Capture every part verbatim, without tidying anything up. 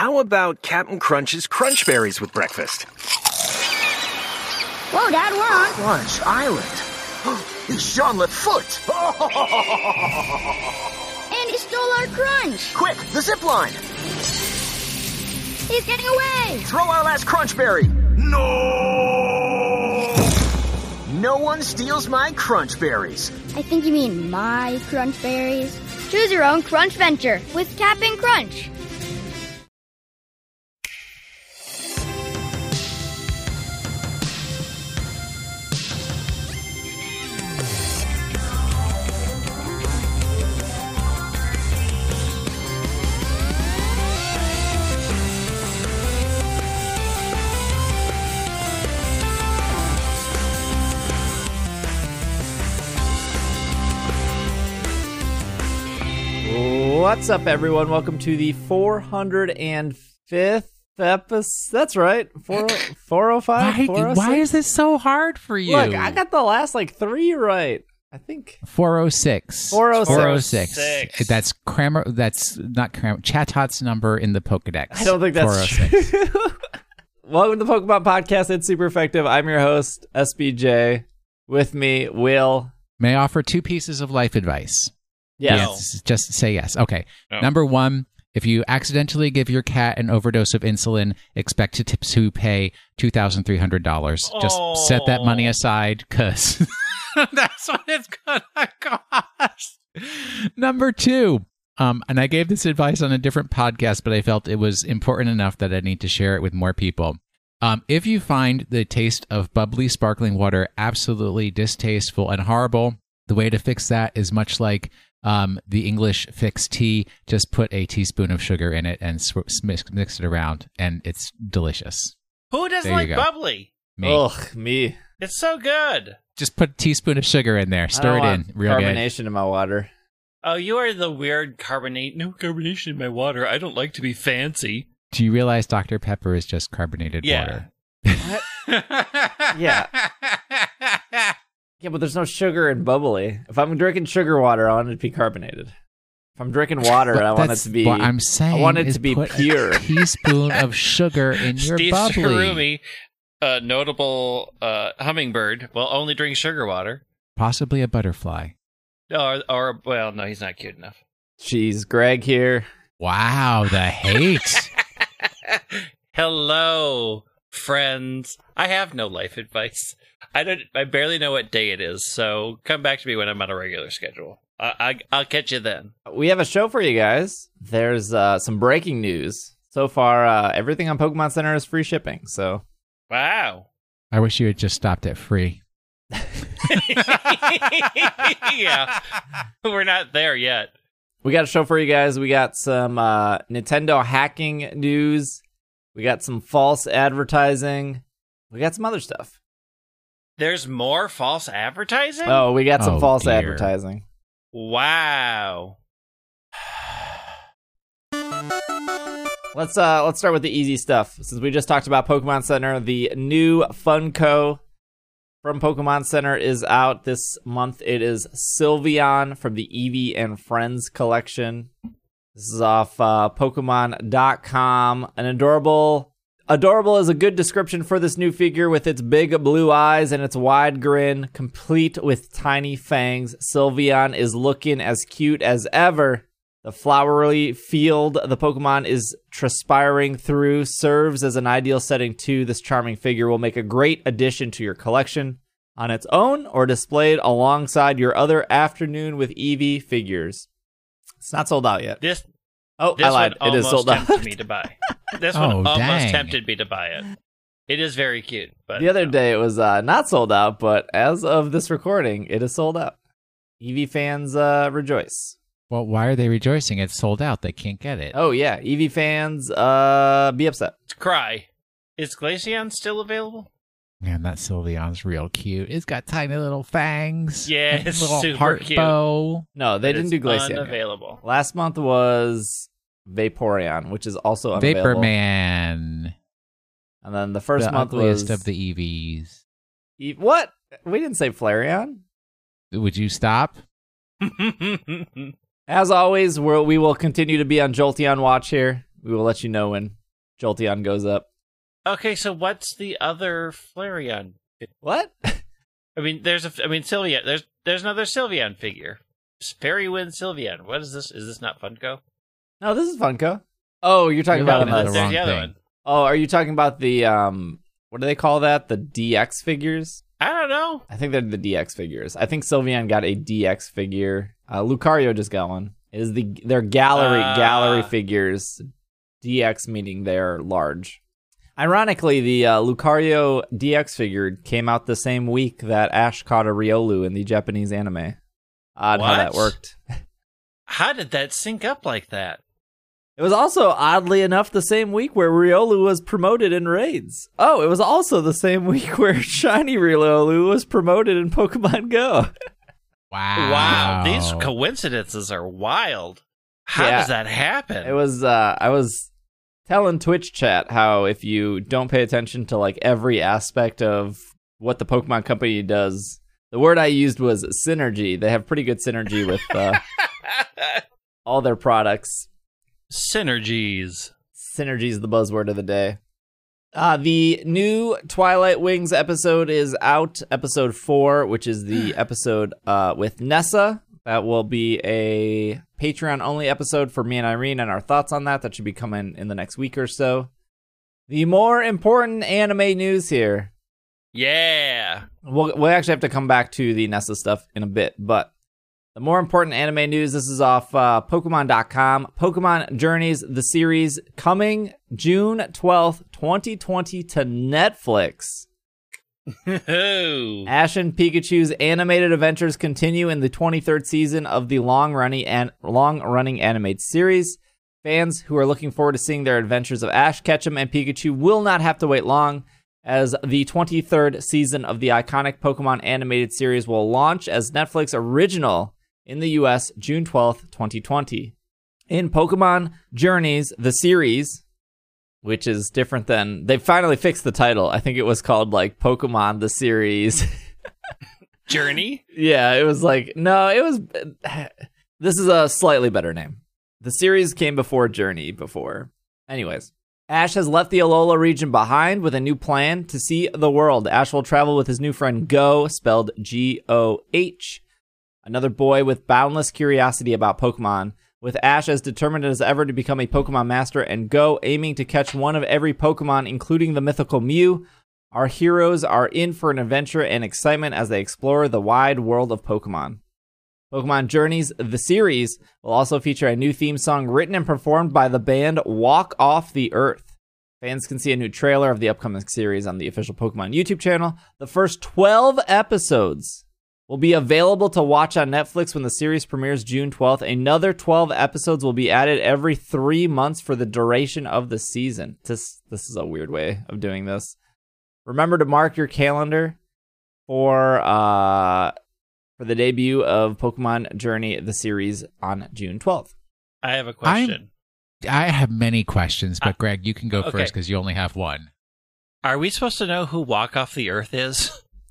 how about Captain Crunch's Crunch Berries with breakfast? Whoa, Dad, we're on Crunch Island. It's Jean-Luc Foot. And he stole our crunch. Quick, the zip line. He's getting away. Throw our last Crunch Berry. No! No one steals my Crunch Berries. I think you mean my crunch berries. Choose your own crunch venture with Captain Crunch. What's up, everyone? Welcome to the four hundred fifth episode. That's right, four oh five, Why, why is this so hard for you? Look, I got the last like three right. I think four oh six. four oh six. four oh six. That's Kramer. That's not Kramer. Chatot's number in the Pokedex. I don't think that's true. Welcome to the Pokemon Podcast. It's super effective. I'm your host, S B J. With me, Will. May I offer two pieces of life advice? Yes. yes. Just say yes. Okay. No. Number one, if you accidentally give your cat an overdose of insulin, expect to, to pay two thousand three hundred dollars. Just set that money aside, because that's what it's going to cost. Number two, um, and I gave this advice on a different podcast, but I felt it was important enough that I need to share it with more people. Um, if you find the taste of bubbly sparkling water absolutely distasteful and horrible, the way to fix that is much like Um, the English fix tea. Just put a teaspoon of sugar in it and sw- mix, mix it around, and it's delicious. Who doesn't There you like go. bubbly? Me. Ugh, me. It's so good. Just put a teaspoon of sugar in there. I Stir don't it want in. Real good. carbonation in my water. Oh, you are the weird carbonate. No carbonation in my water. I don't like to be fancy. Do you realize Doctor Pepper is just carbonated Yeah. water? Yeah. Yeah, but there's no sugar in bubbly. If I'm drinking sugar water, I want it to be carbonated. If I'm drinking water, I want it That's to be. what I'm saying. I want it is to be put pure. A teaspoon of sugar in your Steve bubbly. Shirumi, a notable uh, hummingbird, will only drink sugar water. Possibly a butterfly. Or, or, well, no, he's not cute enough. Jeez, Greg here. Wow, the hate. Hello, friends. I have no life advice. I don't. I barely know what day it is, so come back to me when I'm on a regular schedule. I, I, I'll catch you then. We have a show for you guys. There's uh, some breaking news. So far, uh, everything on Pokemon Center is free shipping. So, Wow. I wish you had just stopped at free. Yeah, we're not there yet. we got a show for you guys. We got some uh, Nintendo hacking news. We got some false advertising. We got some other stuff. There's more false advertising? Oh, we got some Oh, false dear. advertising. Wow. Let's uh let's start with the easy stuff. Since we just talked about Pokemon Center, the new Funko from Pokemon Center is out this month. It is Sylveon from the Eevee and Friends collection. This is off uh, Pokemon dot com. An adorable Adorable is a good description for this new figure with its big blue eyes and its wide grin, complete with tiny fangs. Sylveon is looking as cute as ever. The flowery field the Pokemon is transpiring through serves as an ideal setting too. This charming figure will make a great addition to your collection on its own or displayed alongside your other Afternoon with Eevee figures. It's not sold out yet. This Oh, this I lied. one It is almost sold out. tempted me to buy. This Oh, one almost dang. tempted me to buy it. It is very cute, but The other no. day it was uh, not sold out, but as of this recording, it is sold out. Eevee fans uh, rejoice. Well, why are they rejoicing? It's sold out. They can't get it. Oh yeah, Eevee fans uh, be upset. Cry. Is Glaceon still available? Man, that Sylveon's real cute. It's got tiny little fangs. Yeah, and it's little super heart cute. bow. No, they But didn't it's do Glaceon. yet. unavailable. Last month was Vaporeon, which is also unavailable. Vapor Man. And then the first the month ugliest was of the E Vs. E- what? We didn't say Flareon. Would you stop? As always, we're, we will continue to be on Jolteon watch here. We will let you know when Jolteon goes up. Okay, so what's the other Flareon? What? I mean, there's a. I mean, Sylveon. There's there's another Sylveon figure. Fairy Wind Sylveon. What is this? Is this not Funko? No, this is Funko. Oh, you're talking You're about looking at the, the there's wrong the other thing. one. Oh, are you talking about the um? What do they call that? The D X figures? I don't know. I think they're the D X figures. I think Sylveon got a D X figure. Uh, Lucario just got one. It is the their gallery Ah. gallery figures. D X meaning they're large. Ironically, the uh, Lucario D X figure came out the same week that Ash caught a Riolu in the Japanese anime. Odd how that What? worked. How did that sync up like that? It was also, oddly enough, the same week where Riolu was promoted in raids. Oh, it was also the same week where Shiny Riolu was promoted in Pokemon Go. Wow. Wow, these coincidences are wild. How Yeah. does that happen? It was, uh, I was telling Twitch chat how if you don't pay attention to, like, every aspect of what the Pokemon Company does, the word I used was synergy. They have pretty good synergy with uh, all their products. Synergies. Synergy is the buzzword of the day. Uh, the new Twilight Wings episode is out, episode four, which is the episode uh, with Nessa. That will be a Patreon-only episode for me and Irene and our thoughts on that. That should be coming in the next week or so. The more important anime news here. Yeah. We'll, we'll actually have to come back to the Nessa stuff in a bit, but the more important anime news, this is off uh, Pokemon dot com. Pokemon Journeys, the series, coming June twelfth, twenty twenty to Netflix. Oh. Ash and Pikachu's animated adventures continue in the twenty-third season of the long-running and long-running animated series. Fans who are looking forward to seeing their adventures of Ash Ketchum and Pikachu will not have to wait long, as the twenty-third season of the iconic Pokemon animated series will launch as Netflix original in the U S June twelfth, twenty twenty. In Pokemon Journeys, the series, which is different than... They finally fixed the title. I think it was called, like, Pokemon the series. Journey? Yeah, it was like... No, it was... This is a slightly better name. The series came before Journey before. Anyways. Ash has left the Alola region behind with a new plan to see the world. Ash will travel with his new friend Go, spelled G O H. Another boy with boundless curiosity about Pokemon, with Ash as determined as ever to become a Pokemon master, and Go aiming to catch one of every Pokemon, including the mythical Mew. Our heroes are in for an adventure and excitement as they explore the wide world of Pokemon. Pokemon Journeys, the series, will also feature a new theme song written and performed by the band Walk Off the Earth. Fans can see a new trailer of the upcoming series on the official Pokemon YouTube channel. The first twelve episodes will be available to watch on Netflix when the series premieres June twelfth. Another twelve episodes will be added every three months for the duration of the season. This, this is a weird way of doing this. Remember to mark your calendar for uh, for the debut of Pokemon Journey, the series, on June twelfth. I have a question. I have many questions, but Greg, you can go okay. first because you only have one. Are we supposed to know who Walk Off the Earth is?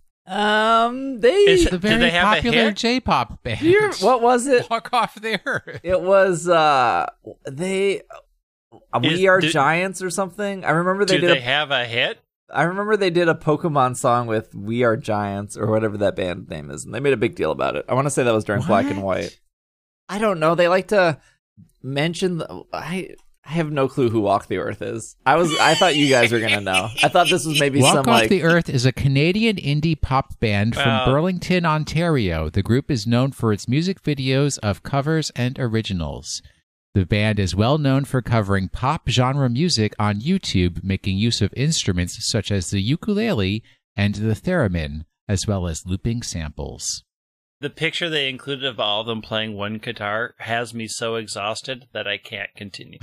Um, they... Is- The Did very they have a popular hit? J-pop band. You're- what was it? Walk Off the Earth. It was, uh, they... Uh, Is- we Are did- Giants or something? I remember they Do did they a, have a hit? I remember they did a Pokemon song with We Are Giants or whatever that band name is, and they made a big deal about it. I want to say that was during Black and What? White. I don't know. They like to mention the... I... I have no clue who Walk the Earth is. I was. I thought you guys were gonna know. I thought this was maybe Walk some Off like. the Earth is a Canadian indie pop band from Wow. Burlington, Ontario. The group is known for its music videos of covers and originals. The band is well known for covering pop genre music on YouTube, making use of instruments such as the ukulele and the theremin, as well as looping samples. The picture they included of all of them playing one guitar has me so exhausted that I can't continue.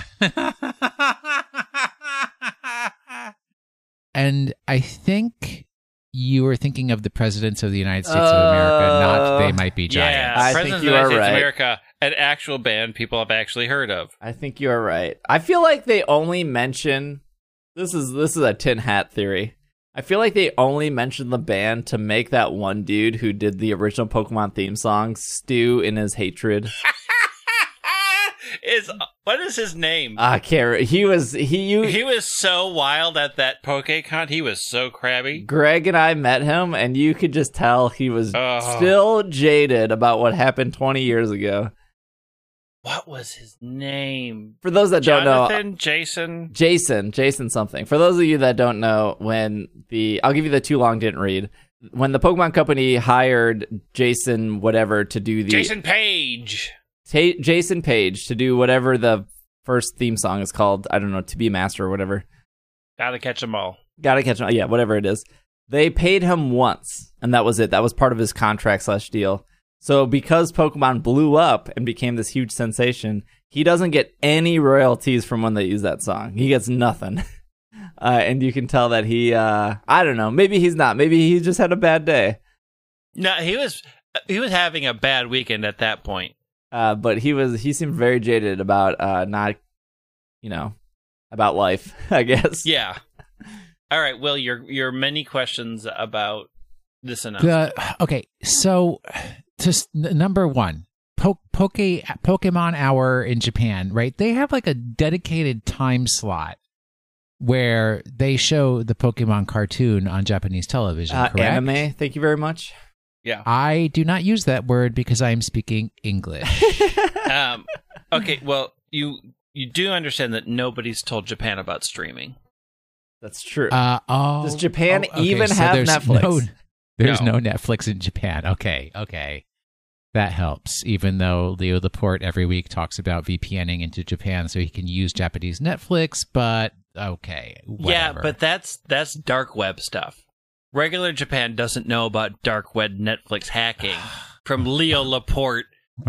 And I think you were thinking of the presidents of the United States of America, not They Might Be Giants. Yeah, I President think of you the United are States of right. America, an actual band people have actually heard of. I think you are right. I feel like they only mention. This is this is a tin hat theory. I feel like they only mentioned the band to make that one dude who did the original Pokemon theme song stew in his hatred. Is what is his name? I can't. He was he. You, he was so wild at that PokeCon. He was so crabby. Greg and I met him, and you could just tell he was Oh. still jaded about what happened twenty years ago. What was his name? For those that don't know, Jonathan, Jason. Jason, Jason something. For those of you that don't know, when the I'll give you the too long didn't read. When the Pokemon Company hired Jason whatever to do the Jason Page. Ta- Jason Page to do whatever the first theme song is called, I don't know, To Be a Master or whatever. Gotta catch them all. Gotta catch him. Yeah, whatever it is. They paid him once, and that was it. That was part of his contract slash deal. So because Pokemon blew up and became this huge sensation, he doesn't get any royalties from when they use that song. He gets nothing. Uh, and you can tell that he, uh, I don't know, maybe he's not. Maybe he just had a bad day. No, he was he was having a bad weekend at that point. Uh, but he was he seemed very jaded about uh, not, you know, about life, I guess. Yeah. All right, Will, your your many questions about this announcement. The, okay, so just n- number one, po- Poke Pokemon Hour in Japan, right? They have like a dedicated time slot where they show the Pokemon cartoon on Japanese television, Uh, correct? anime, thank you very much. Yeah. I do not use that word because I am speaking English. um, okay, well, you you do understand that nobody's told Japan about streaming. That's true. Uh, oh, Does Japan oh, okay, even so have there's Netflix? No, there's No. no. Netflix in Japan. Okay, okay. That helps, even though Leo Laporte every week talks about VPNing into Japan so he can use Japanese Netflix, but okay, whatever. Yeah, but that's that's dark web stuff. Regular Japan doesn't know about dark web Netflix hacking from Leo Laporte.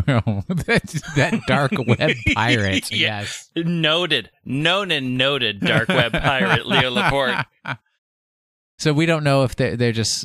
that, that dark web pirate, Yeah. yes. Noted, known and noted dark web pirate Leo Laporte. So we don't know if they're, they're just...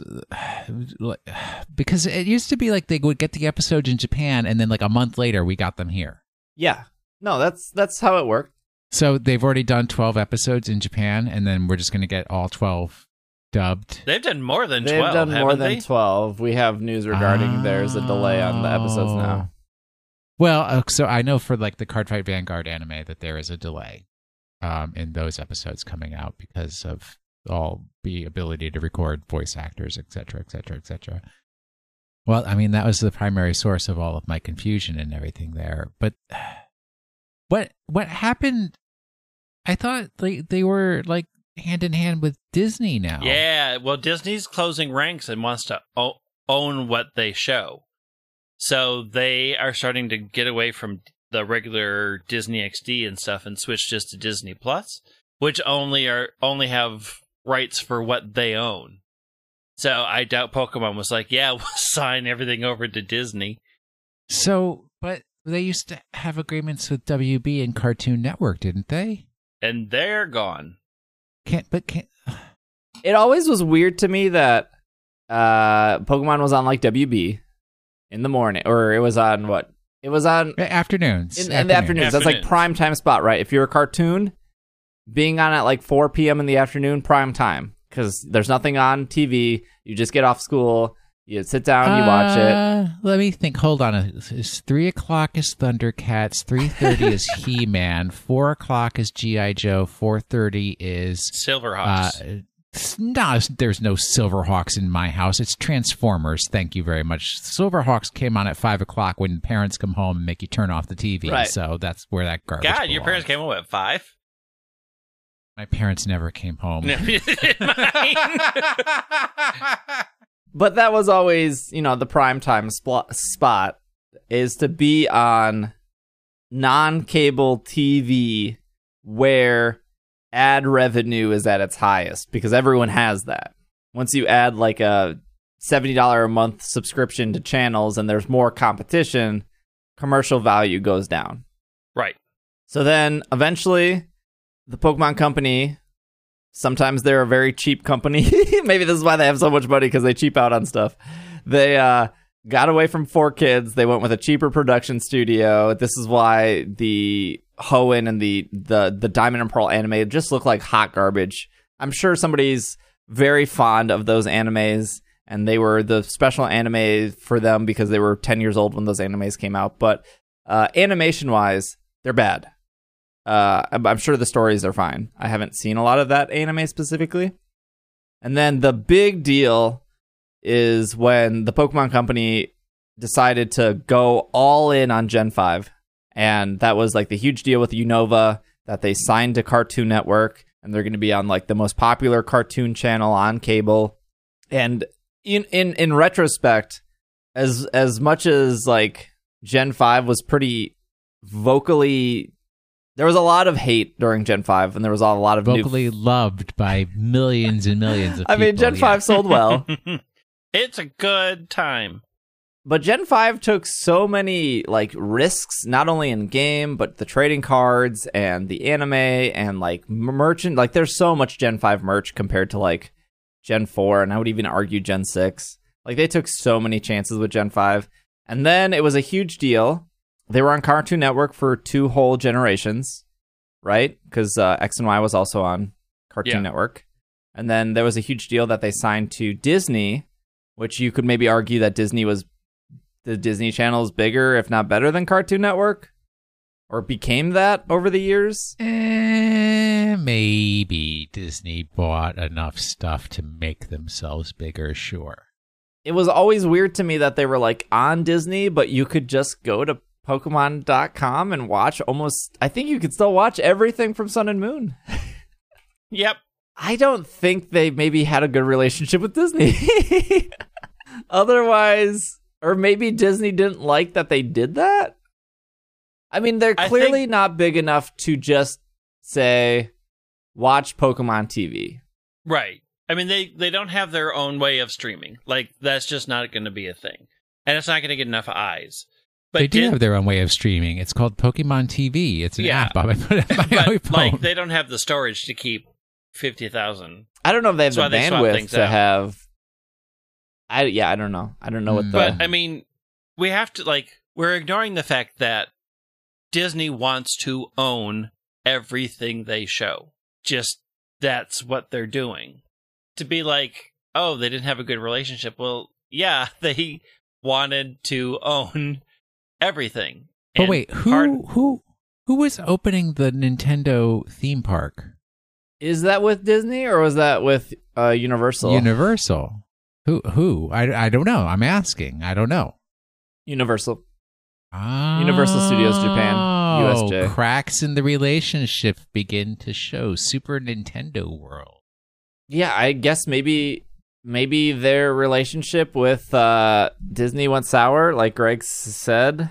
Because it used to be like they would get the episodes in Japan, and then like a month later, we got them here. Yeah. No, that's that's how it worked. So they've already done twelve episodes in Japan, and then we're just going to get all twelve dubbed. They've done more than They've twelve, done more haven't than they? twelve. We have news regarding there's a delay on the episodes Oh. now. Well, uh, so I know for like the Cardfight Vanguard anime that there is a delay um, in those episodes coming out because of all the ability to record voice actors, et cetera, et cetera, et cetera. Well, I mean, that was the primary source of all of my confusion and everything there. But what what happened? I thought they, they were like hand in hand with Disney now. Yeah, well, Disney's closing ranks and wants to o- own what they show. So they are starting to get away from the regular Disney X D and stuff and switch just to Disney Plus, which only are only have rights for what they own. So I doubt Pokemon was like, yeah, we'll sign everything over to Disney. So, but they used to have agreements with W B and Cartoon Network, didn't they? And they're gone. Can't, but can't. It always was weird to me that uh, Pokemon was on like W B in the morning, or it was on what? It was on Afternoons. in, in the afternoons. That's like Afternoons. prime time spot, right? If you're a cartoon, being on at like four p.m. in the afternoon, prime time, because there's nothing on T V. You just get off school, you sit down, you watch it. Uh, let me think. Hold on. It's three o'clock is Thundercats. Three thirty is He-Man. Four o'clock is G I. Joe. Four thirty is Silverhawks. Uh, s- no, there's no Silverhawks in my house. It's Transformers. Thank you very much. Silverhawks came on at five o'clock when parents come home and make you turn off the T V. Right. So that's where that garbage. God, your belongs. parents came home at five? My parents never came home. But that was always, you know, the prime time spl- spot is to be on non-cable T V where ad revenue is at its highest, because everyone has that. Once you add like a seventy dollars a month subscription to channels and there's more competition, commercial value goes down. Right. So then eventually the Pokemon Company, sometimes they're a very cheap company. Maybe this is why they have so much money, because they cheap out on stuff. They uh, got away from four kids. They went with a cheaper production studio. This is why the Hoenn and the, the, the Diamond and Pearl anime just look like hot garbage. I'm sure somebody's very fond of those animes, and they were the special anime for them because they were ten years old when those animes came out. But uh, animation-wise, they're bad. Uh, I'm, I'm sure the stories are fine. I haven't seen a lot of that anime specifically. And then the big deal is when the Pokemon Company decided to go all in on Gen five. And that was like the huge deal with Unova that they signed to Cartoon Network. And they're going to be on like the most popular cartoon channel on cable. And in, in, in retrospect, as as much as like Gen five was pretty vocally... There was a lot of hate during Gen five, and there was a lot of vocally new... loved by millions and millions of people. I mean, Gen yeah. five sold well. It's a good time. But Gen five took so many like risks, not only in game, but the trading cards and the anime and like merchant. Like, there's so much Gen five merch compared to like Gen four, and I would even argue Gen six. Like, they took so many chances with Gen five. And then it was a huge deal. They were on Cartoon Network for two whole generations, right? Because uh, X and Y was also on Cartoon Yeah. Network. And then there was a huge deal that they signed to Disney, which you could maybe argue that Disney was, the Disney Channel is bigger, if not better than Cartoon Network, or became that over the years. Eh, maybe Disney bought enough stuff to make themselves bigger, sure. It was always weird to me that they were like on Disney, but you could just go to Pokemon dot com and watch almost, I think you could still watch everything from Sun and Moon. Yep. I don't think they maybe had a good relationship with Disney. Otherwise, or maybe Disney didn't like that they did that. I mean, they're I clearly think- not big enough to just say, watch Pokemon T V. Right. I mean, they, they don't have their own way of streaming. Like, that's just not going to be a thing. And it's not going to get enough eyes. But They do Dis- have their own way of streaming. It's called Pokemon T V. It's an Yeah. app. I put it on my but, iPhone. like, they don't have the storage to keep fifty thousand. I don't know if they have That's the why they swap bandwidth things to out. have. I yeah, I don't know. I don't know what Mm. the. But, I mean, we have to, like, we're ignoring the fact that Disney wants to own everything they show. Just, that's what they're doing. To be like, oh, they didn't have a good relationship. Well, yeah, they wanted to own everything. But And wait, who part- who who was opening the Nintendo theme park? Is that with Disney or was that with uh, Universal? Universal. Who who? I, I don't know. I'm asking. I don't know. Universal. Oh, Universal Studios Japan, U S J. Cracks in the relationship begin to show. Super Nintendo World. Yeah, I guess maybe maybe their relationship with uh, Disney went sour, like Greg s- said.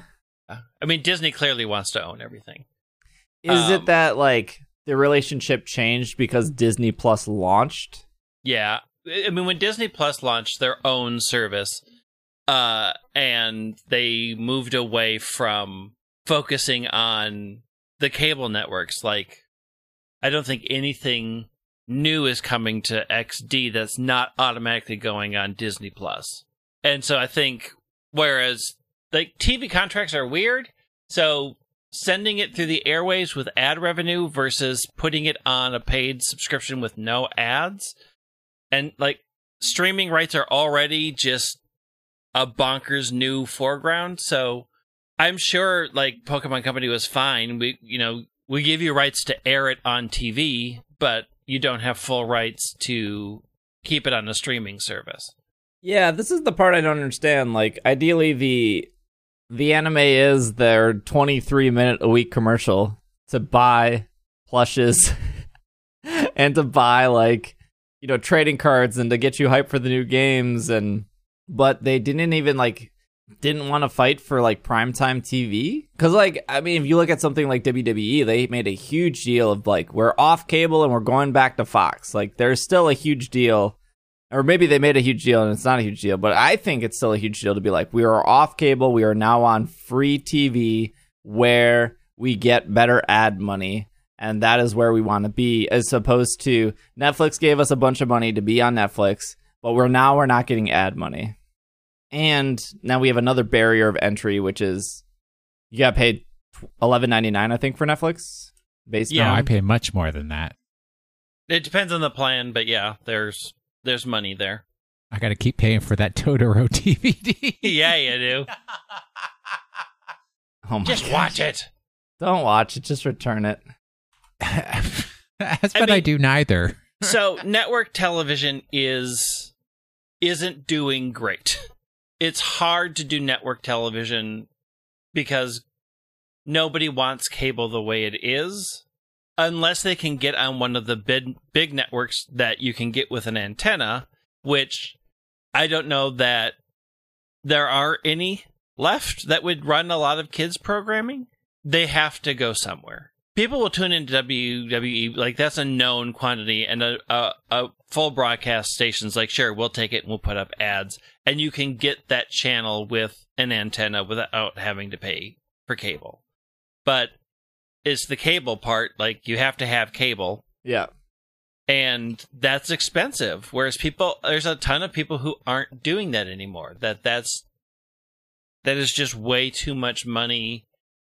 I mean, Disney clearly wants to own everything. Is Um, it that like the relationship changed because Disney Plus launched? Yeah. I mean, when Disney Plus launched their own service, uh, and they moved away from focusing on the cable networks, like, I don't think anything new is coming to X D that's not automatically going on Disney Plus. And so I think, whereas, like, T V contracts are weird, so sending it through the airwaves with ad revenue versus putting it on a paid subscription with no ads, and, like, streaming rights are already just a bonkers new foreground, so I'm sure, like, Pokemon Company was fine. We, you know, we give you rights to air it on T V, but you don't have full rights to keep it on a streaming service. Yeah, this is the part I don't understand. Like, ideally, the the anime is their twenty-three minute a week commercial to buy plushes and to buy, like, you know, trading cards and to get you hyped for the new games. And but they didn't even like didn't want to fight for like primetime T V, because, like, I mean, if you look at something like W W E, they made a huge deal of like, we're off cable and we're going back to Fox. Like, there's still a huge deal. Or maybe they made a huge deal and it's not a huge deal, but I think it's still a huge deal to be like, we are off cable, we are now on free T V where we get better ad money, and that is where we want to be, as opposed to Netflix gave us a bunch of money to be on Netflix, but we're now we're not getting ad money. And now we have another barrier of entry, which is you got paid eleven ninety-nine, I think, for Netflix. Based Yeah. No, on I pay much more than that. It depends on the plan, but yeah, there's there's money there. I got to keep paying for that Totoro D V D. Yeah, you do. oh my Just gosh. watch it. Don't watch it. Just return it. As I but mean- I do neither. So network television is isn't doing great. It's hard to do network television because nobody wants cable the way it is, unless they can get on one of the big big networks that you can get with an antenna, which I don't know that there are any left that would run a lot of kids programming. They have to go somewhere. People will tune into W W E, like that's a known quantity, and a, a, a full broadcast station's like, sure, we'll take it and we'll put up ads. And you can get that channel with an antenna without having to pay for cable. But it's the cable part, like you have to have cable. Yeah. And that's expensive. Whereas people, there's a ton of people who aren't doing that anymore. That that's, that is just way too much money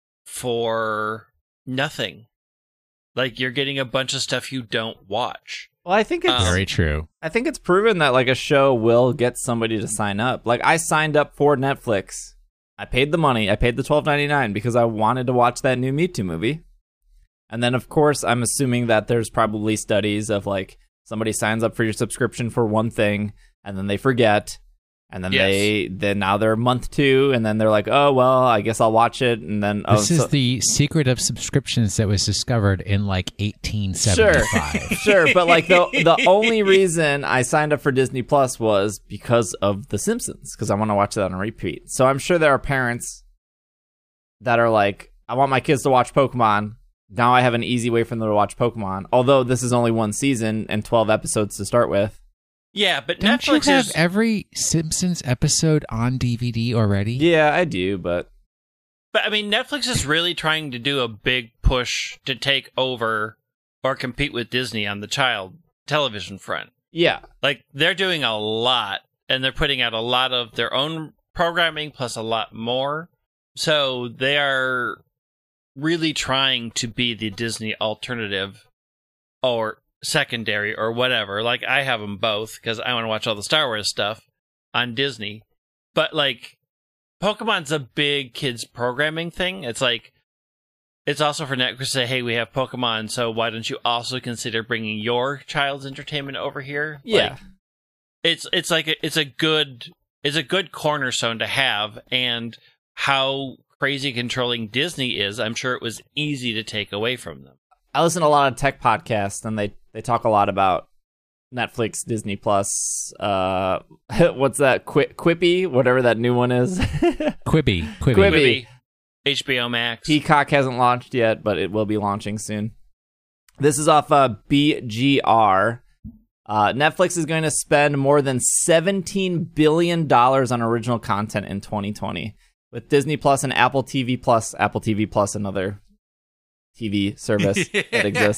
for nothing. Like you're getting a bunch of stuff you don't watch. Well, I think it's Um, Very true. I think it's proven that like a show will get somebody to sign up. Like I signed up for Netflix. I paid the money. I paid the twelve ninety-nine because I wanted to watch that new Me Too movie. And then of course, I'm assuming that there's probably studies of like somebody signs up for your subscription for one thing and then they forget. And then Yes. they then now they're month two, and then they're like, oh well, I guess I'll watch it. And then oh, This is so- the secret of subscriptions that was discovered in like eighteen Sure, seventy-five. sure, but like the the only reason I signed up for Disney Plus was because of The Simpsons, because I want to watch that on repeat. So I'm sure there are parents that are like, I want my kids to watch Pokemon. Now I have an easy way for them to watch Pokemon. Although this is only one season and twelve episodes to start with. Yeah, but Don't Netflix you have is every Simpsons episode on D V D already? Yeah, I do, but But I mean, Netflix is really trying to do a big push to take over or compete with Disney on the child television front. yeah. Like, they're doing a lot, and they're putting out a lot of their own programming plus a lot more. So they are really trying to be the Disney alternative or secondary or whatever. Like, I have them both because I want to watch all the Star Wars stuff on Disney. But, like, Pokemon's a big kids programming thing. It's like, it's also for Netflix to say, hey, we have Pokemon, so why don't you also consider bringing your child's entertainment over here? Yeah. Like, it's it's like a, it's a good it's a good cornerstone to have, and how crazy controlling Disney is, I'm sure it was easy to take away from them. I listen to a lot of tech podcasts, and they, they talk a lot about Netflix, Disney Plus, uh, what's that, Qu- Quippy, whatever that new one is. Quibi. Quibi. Quibi. Quibi, H B O Max. Peacock hasn't launched yet, but it will be launching soon. This is off uh, B G R. Uh, Netflix is going to spend more than seventeen billion dollars on original content in twenty twenty. With Disney Plus and Apple T V Plus, Apple T V Plus, another T V service that exists.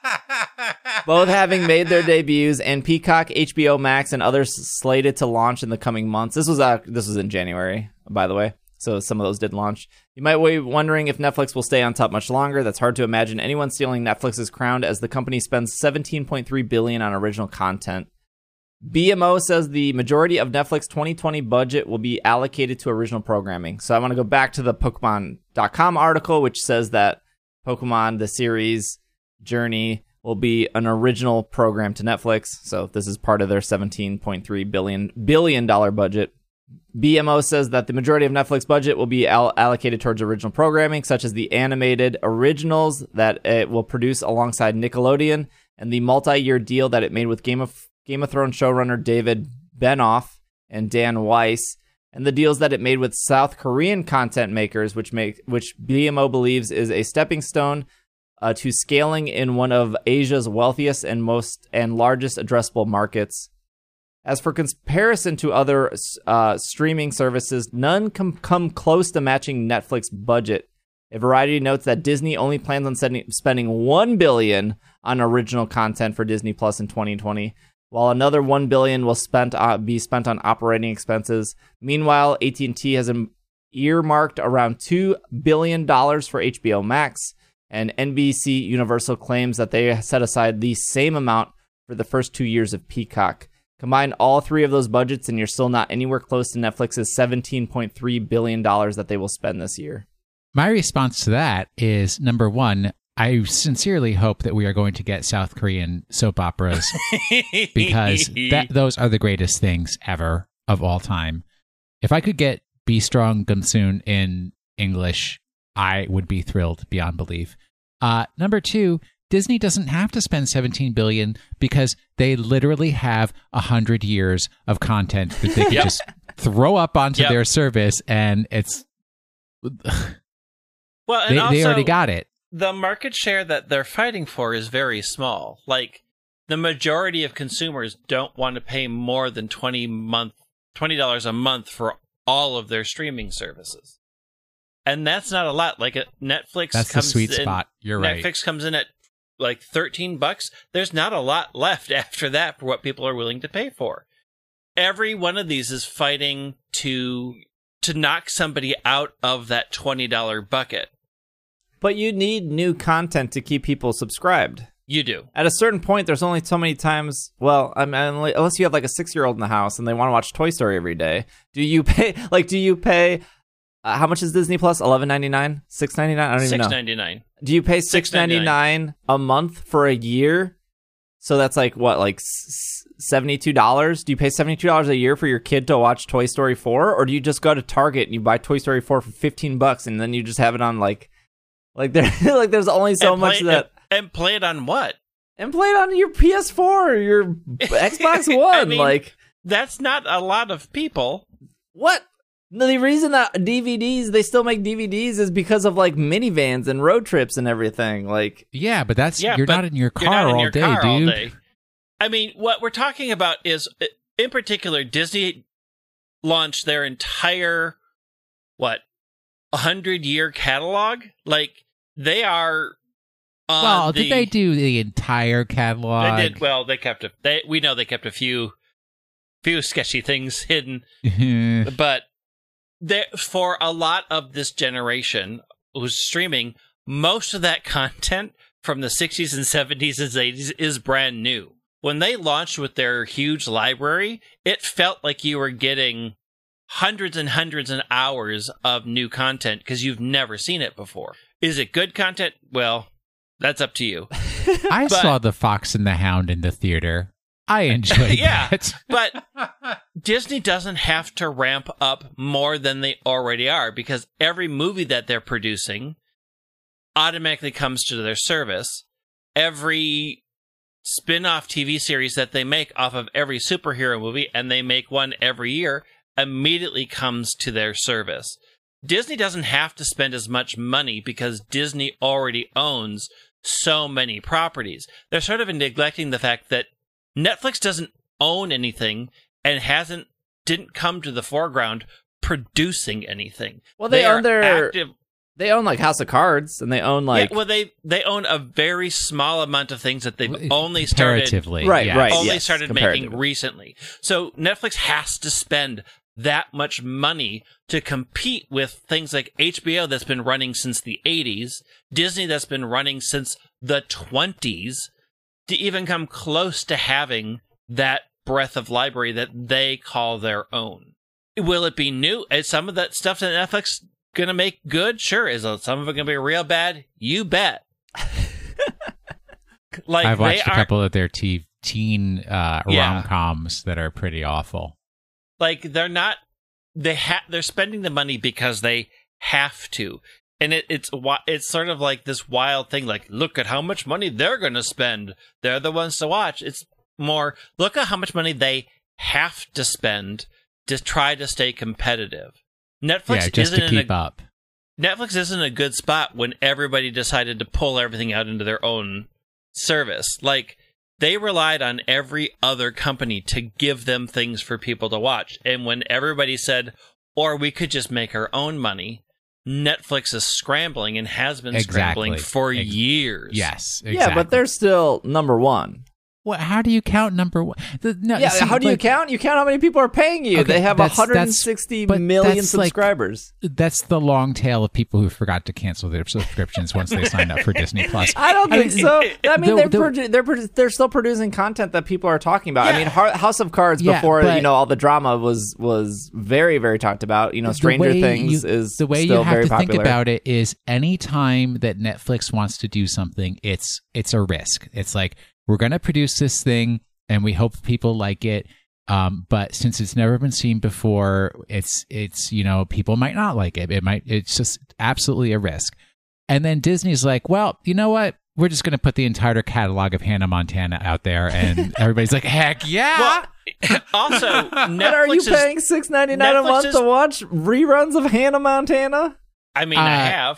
Both having made their debuts, and Peacock, H B O Max, and others slated to launch in the coming months. This was uh, this was in January, by the way, so some of those did launch. You might be wondering if Netflix will stay on top much longer. That's hard to imagine anyone stealing Netflix's crown, as the company spends seventeen point three billion dollars on original content. B M O says the majority of Netflix twenty twenty budget will be allocated to original programming. So I want to go back to the Pokemon dot com article, which says that Pokemon, the series Journey, will be an original program to Netflix. So this is part of their seventeen point three billion dollars budget. B M O says that the majority of Netflix budget will be all allocated towards original programming, such as the animated originals that it will produce alongside Nickelodeon, and the multi-year deal that it made with Game of Game of Thrones showrunner David Benioff and Dan Weiss, and the deals that it made with South Korean content makers, which make which B M O believes is a stepping stone uh, to scaling in one of Asia's wealthiest and most and largest addressable markets. As for comparison to other uh, streaming services, none com- come close to matching Netflix budget. A Variety notes that Disney only plans on sending, spending one billion dollars on original content for Disney Plus in twenty twenty, while another one billion dollars will spent uh, be spent on operating expenses. Meanwhile, A T and T has earmarked around two billion dollars for H B O Max, and N B C Universal claims that they set aside the same amount for the first two years of Peacock. Combine all three of those budgets, and you're still not anywhere close to Netflix's seventeen point three billion dollars that they will spend this year. My response to that is, number one, I sincerely hope that we are going to get South Korean soap operas because that those are the greatest things ever of all time. If I could get Be Strong Gumsoon in English, I would be thrilled beyond belief. Uh, number two, Disney doesn't have to spend seventeen billion dollars because they literally have one hundred years of content that they can Yep. just throw up onto Yep. their service, and it's Well, and they, also, they already got it. the market share that they're fighting for is very small. Like, the majority of consumers don't want to pay more than twenty month twenty dollars a month for all of their streaming services. And that's not a lot. Like, a Netflix That's the comes sweet in, spot. You're right. Netflix comes in at like thirteen bucks. There's not a lot left after that for what people are willing to pay for. Every one of these is fighting to to knock somebody out of that twenty dollars bucket. But you need new content to keep people subscribed. You do. At a certain point, there's only so many times. Well, I mean, unless you have like a six-year-old in the house and they want to watch Toy Story every day, do you pay? Like, do you pay? Uh, how much is Disney Plus? eleven ninety-nine, six ninety-nine. I don't even know. six ninety-nine. Do you pay six ninety-nine a month for a year? So that's like what, like seventy-two dollars? Do you pay seventy-two dollars a year for your kid to watch Toy Story four, or do you just go to Target and you buy Toy Story four for fifteen bucks and then you just have it on like, like there, like there's only so And much play, that. And, and play it on what? And play it on your P S four or your Xbox One. I mean, like, that's not a lot of people. what? No, the reason that D V Ds, they still make D V Ds is because of like minivans and road trips and everything. Like, Yeah, but that's Yeah, you're but not in your car You're not in all your day, car dude. all day. I mean, what we're talking about is, in particular, Disney launched their entire, what, one hundred year catalog? Like, they are on Well, the, did they do the entire catalog? They did. Well, they kept a. They we know they kept a few, few sketchy things hidden, but there for a lot of this generation who's streaming, most of that content from the sixties and seventies and eighties is brand new. When they launched with their huge library, it felt like you were getting hundreds and hundreds of hours of new content because you've never seen it before. Is it good content? Well, that's up to you. I But- saw The Fox and the Hound in the theater. I enjoyed Yeah. that. But Disney doesn't have to ramp up more than they already are because every movie that they're producing automatically comes to their service. Every spin-off T V series that they make off of every superhero movie, and they make one every year, immediately comes to their service. Disney doesn't have to spend as much money because Disney already owns so many properties. They're sort of neglecting the fact that Netflix doesn't own anything and hasn't didn't come to the foreground producing anything. well, they, own are their, active. they own like House of Cards, and they own like, yeah, well, they they own a very small amount of things that they've Well, only started comparatively, Right, yes. right. only yes, started making comparatively. recently. So Netflix has to spend that much money to compete with things like H B O that's been running since the eighties, Disney that's been running since the twenties, to even come close to having that breadth of library that they call their own. Will it be new? Is some of that stuff that Netflix gonna make good? Sure. Is some of it gonna be real bad? You bet. Like, I've watched they a are- couple of their te- teen uh, Yeah. rom-coms that are pretty awful. Like, they're not, they ha- they're spending the money because they have to. And it, it's wi- it's sort of like this wild thing, like, look at how much money they're going to spend. They're the ones to watch. It's more, look at how much money they have to spend to try to stay competitive. Netflix Yeah, just isn't to in keep a, up. Netflix isn't a good spot when everybody decided to pull everything out into their own service. Like, they relied on every other company to give them things for people to watch. And when everybody said, or we could just make our own money, Netflix is scrambling and has been Exactly. scrambling for Ex- years. Yes, exactly. yeah, but they're still number one. What? How do you count number one? The, no, Yeah, see, how do you like, count? You count how many people are paying you. Okay, they have that's- one hundred sixty that's- but million that's like- subscribers. That's the long tail of people who forgot to cancel their subscriptions once they signed up for Disney Plus. I don't think mean, so. I mean, the- they're the- produ- they're produ- they're still producing content that people are talking about. I mean, Har- House of Cards Yeah, before but- you know all the drama was was very very talked about. You know, Stranger the way Things you, is the way still you have very to popular. think about it is any time that Netflix wants to do something, it's it's a risk. It's like we're going to produce this thing and we hope people like it. Um, but since it's never been seen before, it's it's you know people might not like it. It might it's just absolutely a risk. And then Disney's like, well, you know what? We're just going to put the entire catalog of Hannah Montana out there, and everybody's like, heck yeah! Well, also, Netflix But are you is, paying six ninety nine a Netflix month is- to watch reruns of Hannah Montana? I mean, I Uh, have.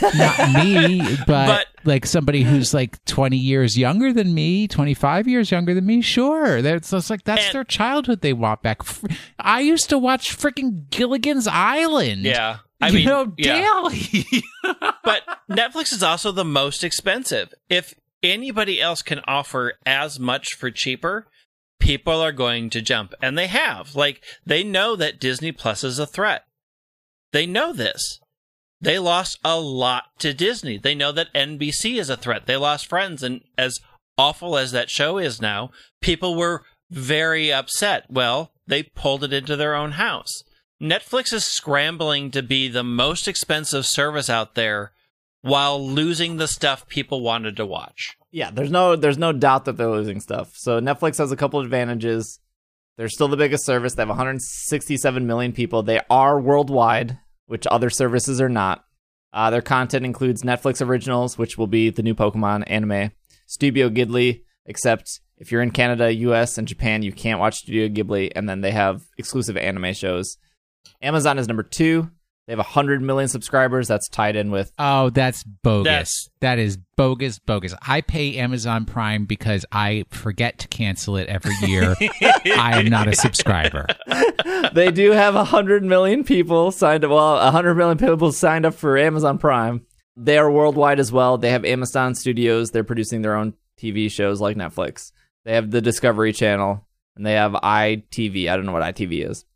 Not me, but, But- like somebody who's like twenty years younger than me, twenty-five years younger than me, sure. That's it's like that's And- their childhood they want back. Fr- I used to watch freaking Gilligan's Island. Yeah. I you mean, know, yeah. daily. But Netflix is also the most expensive. If anybody else can offer as much for cheaper, people are going to jump. And they have. Like, they know that Disney Plus is a threat. They know this. They lost a lot to Disney. They know that N B C is a threat. They lost Friends, and as awful as that show is now, people were very upset. Well, they pulled it into their own house. Netflix is scrambling to be the most expensive service out there while losing the stuff people wanted to watch. Yeah, there's no there's no doubt that they're losing stuff. So Netflix has a couple advantages. They're still the biggest service. They have one hundred sixty-seven million people. They are worldwide, which other services are not. Uh, their content includes Netflix originals, which will be the new Pokemon anime, Studio Ghibli, except if you're in Canada, U S, and Japan, you can't watch Studio Ghibli, and then they have exclusive anime shows. Amazon is number two. They have one hundred million subscribers. That's tied in with... Oh, that's bogus. That's- That is bogus, bogus. I pay Amazon Prime because I forget to cancel it every year. I am not a subscriber. They do have one hundred million people signed up. Well, one hundred million people signed up for Amazon Prime. They are worldwide as well. They have Amazon Studios. They're producing their own T V shows like Netflix. They have the Discovery Channel, and they have I T V. I don't know what I T V is.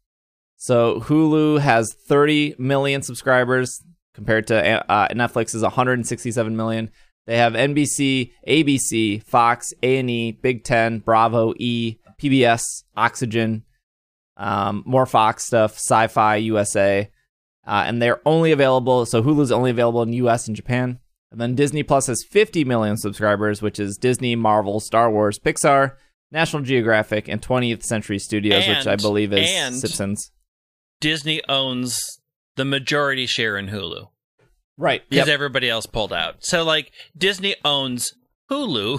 So Hulu has thirty million subscribers compared to uh, Netflix is one hundred sixty-seven million. They have N B C, A B C, Fox, A and E, Big Ten, Bravo, E, P B S, Oxygen, um, more Fox stuff, Sci-Fi, U S A, uh, and they're only available. So Hulu's only available in U S and Japan. And then Disney Plus has fifty million subscribers, which is Disney, Marvel, Star Wars, Pixar, National Geographic, and twentieth Century Studios, And- which I believe is and- Simpsons. Disney owns the majority share in Hulu Right. because everybody else pulled out. So, like, Disney owns Hulu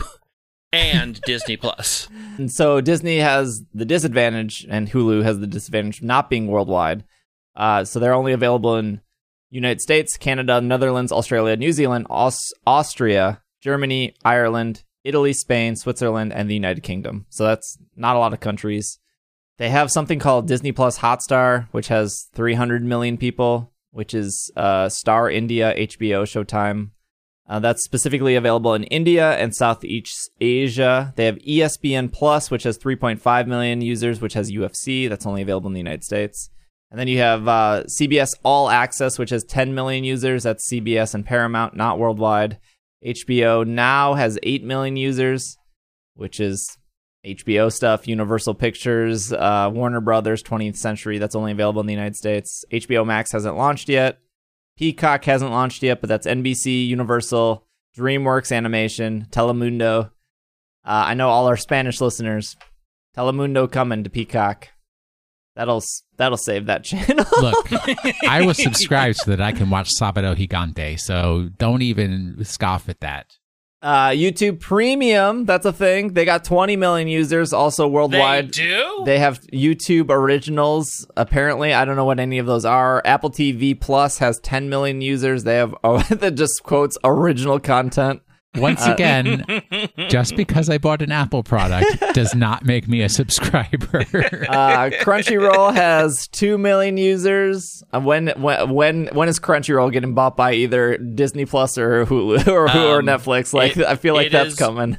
and Disney Plus. And so Disney has the disadvantage, and Hulu has the disadvantage of not being worldwide. Uh, so they're only available in United States, Canada, Netherlands, Australia, New Zealand, Aus- Austria, Germany, Ireland, Italy, Spain, Switzerland, and the United Kingdom. So that's not a lot of countries. They have something called Disney Plus Hotstar, which has three hundred million people, which is uh, Star India, H B O, Showtime. Uh, that's specifically available in India and Southeast Asia. They have E S P N Plus, which has three point five million users, which has U F C. That's only available in the United States. And then you have uh, C B S All Access, which has ten million users. That's C B S and Paramount, not worldwide. H B O Now has eight million users, which is H B O stuff, Universal Pictures, uh, Warner Brothers, twentieth Century. That's only available in the United States. H B O Max hasn't launched yet. Peacock hasn't launched yet, but that's N B C, Universal, DreamWorks Animation, Telemundo. Uh, I know all our Spanish listeners. Telemundo coming to Peacock. That'll that'll save that channel. Look, I was subscribed so that I can watch Sábado Gigante, so don't even scoff at that. Uh, YouTube Premium, that's a thing. They got twenty million users, also worldwide. They do? They have YouTube Originals, apparently. I don't know what any of those are. Apple T V Plus has ten million users. They have, oh, that just quotes original content. Once again, just because I bought an Apple product does not make me a subscriber. Uh, Crunchyroll has two million users. Uh, when when when when is Crunchyroll getting bought by either Disney Plus or Hulu or, Um, or Netflix? Like it- I feel like it that's is- coming.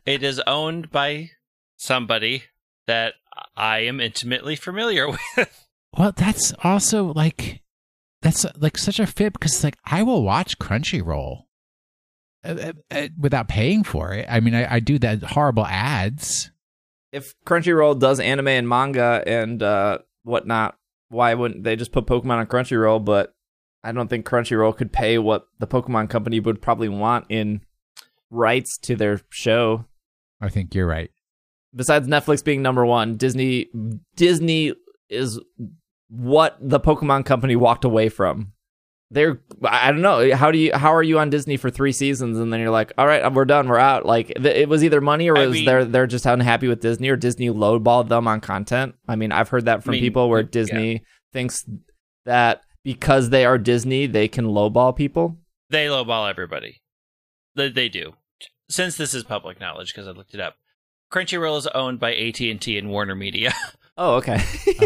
It is owned by somebody that I am intimately familiar with. Well, that's also like that's like such a fit because like I will watch Crunchyroll uh, uh, without paying for it. I mean, I, I do that horrible ads. If Crunchyroll does anime and manga and uh, whatnot, why wouldn't they just put Pokemon on Crunchyroll? But I don't think Crunchyroll could pay what the Pokemon company would probably want in rights to their show. I think you're right. Besides Netflix being number one, Disney Disney is what the Pokemon company walked away from. They're I don't know how do you how are you on Disney for three seasons and then you're like, all right, we're done, we're out. Like it was either money or I it was mean, they're they're just unhappy with Disney or Disney lowballed them on content. I mean, I've heard that from I mean, people where Disney yeah. thinks that because they are Disney, they can lowball people. They lowball everybody. They, they do. Since this is public knowledge, because I looked it up, Crunchyroll is owned by A T and T and Warner Media. Oh, okay.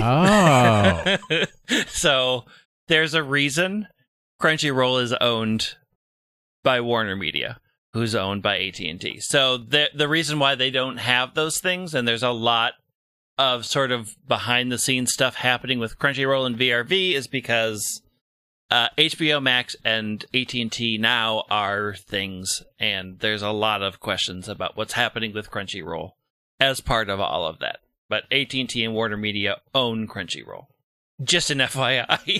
Oh, So there's a reason Crunchyroll is owned by Warner Media, who's owned by A T and T. So the the reason why they don't have those things, and there's a lot of sort of behind the scenes stuff happening with Crunchyroll and V R V, is because uh, H B O Max and A T and T now are things, and there's a lot of questions about what's happening with Crunchyroll as part of all of that. But A T and T and Warner Media own Crunchyroll. Just an F Y I.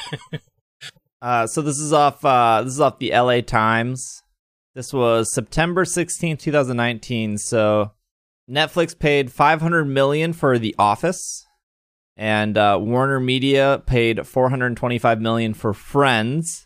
Uh, so this is off. Uh, this is off the L A Times. This was September sixteenth, twenty nineteen. So Netflix paid five hundred million dollars for The Office, and uh, Warner Media paid four hundred twenty-five million dollars for Friends.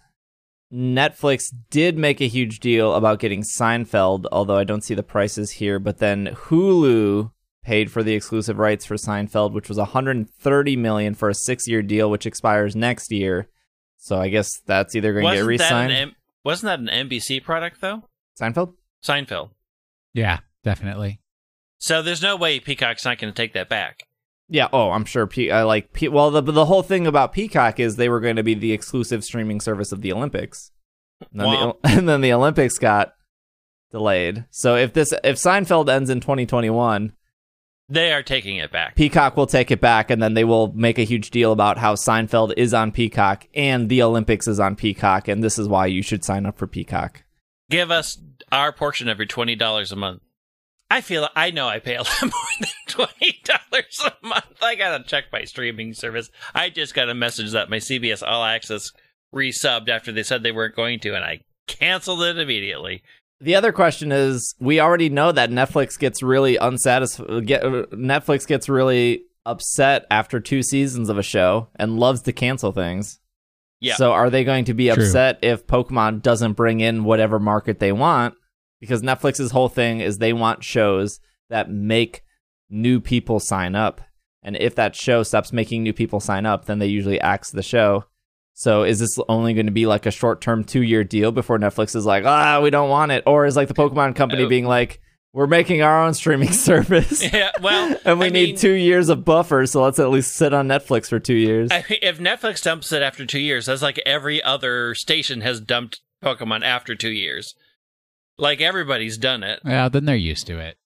Netflix did make a huge deal about getting Seinfeld, although I don't see the prices here. But then Hulu paid for the exclusive rights for Seinfeld, which was one hundred thirty million dollars for a six-year deal, which expires next year. So I guess that's either going to get Wasn't that re-signed. an M- wasn't that an N B C product, though? Seinfeld? Seinfeld. yeah, definitely. So there's no way Peacock's not going to take that back. Yeah. Oh, I'm sure. Pe- I like. Pe- well, the the whole thing about Peacock is they were going to be the exclusive streaming service of the Olympics, and then, Wow. the, and then the Olympics got delayed. So if this if Seinfeld ends in twenty twenty-one, They are taking it back. Peacock will take it back, and then they will make a huge deal about how Seinfeld is on Peacock and the Olympics is on Peacock, and this is why you should sign up for Peacock. Give us our portion of your twenty dollars a month. I feel I know I pay a lot more than twenty dollars a month. I gotta check my streaming service. I just got a message that my C B S All Access resubbed after they said they weren't going to, and I canceled it immediately. The other question is, we already know that Netflix gets really unsatisfied. Get, Netflix gets really upset after two seasons of a show and loves to cancel things. Yeah. So are they going to be True. upset if Pokemon doesn't bring in whatever market they want? Because Netflix's whole thing is they want shows that make new people sign up. And if that show stops making new people sign up, then they usually axe the show. So is this only going to be like a short-term two-year deal before Netflix is like, ah, we don't want it? Or is like the Pokemon company Oh. being like, we're making our own streaming service. Yeah, well, and we I need mean, two years of buffer, so let's at least sit on Netflix for two years. I mean, if Netflix dumps it after two years, that's like every other station has dumped Pokemon after two years. Like everybody's done it. Yeah, then they're used to it.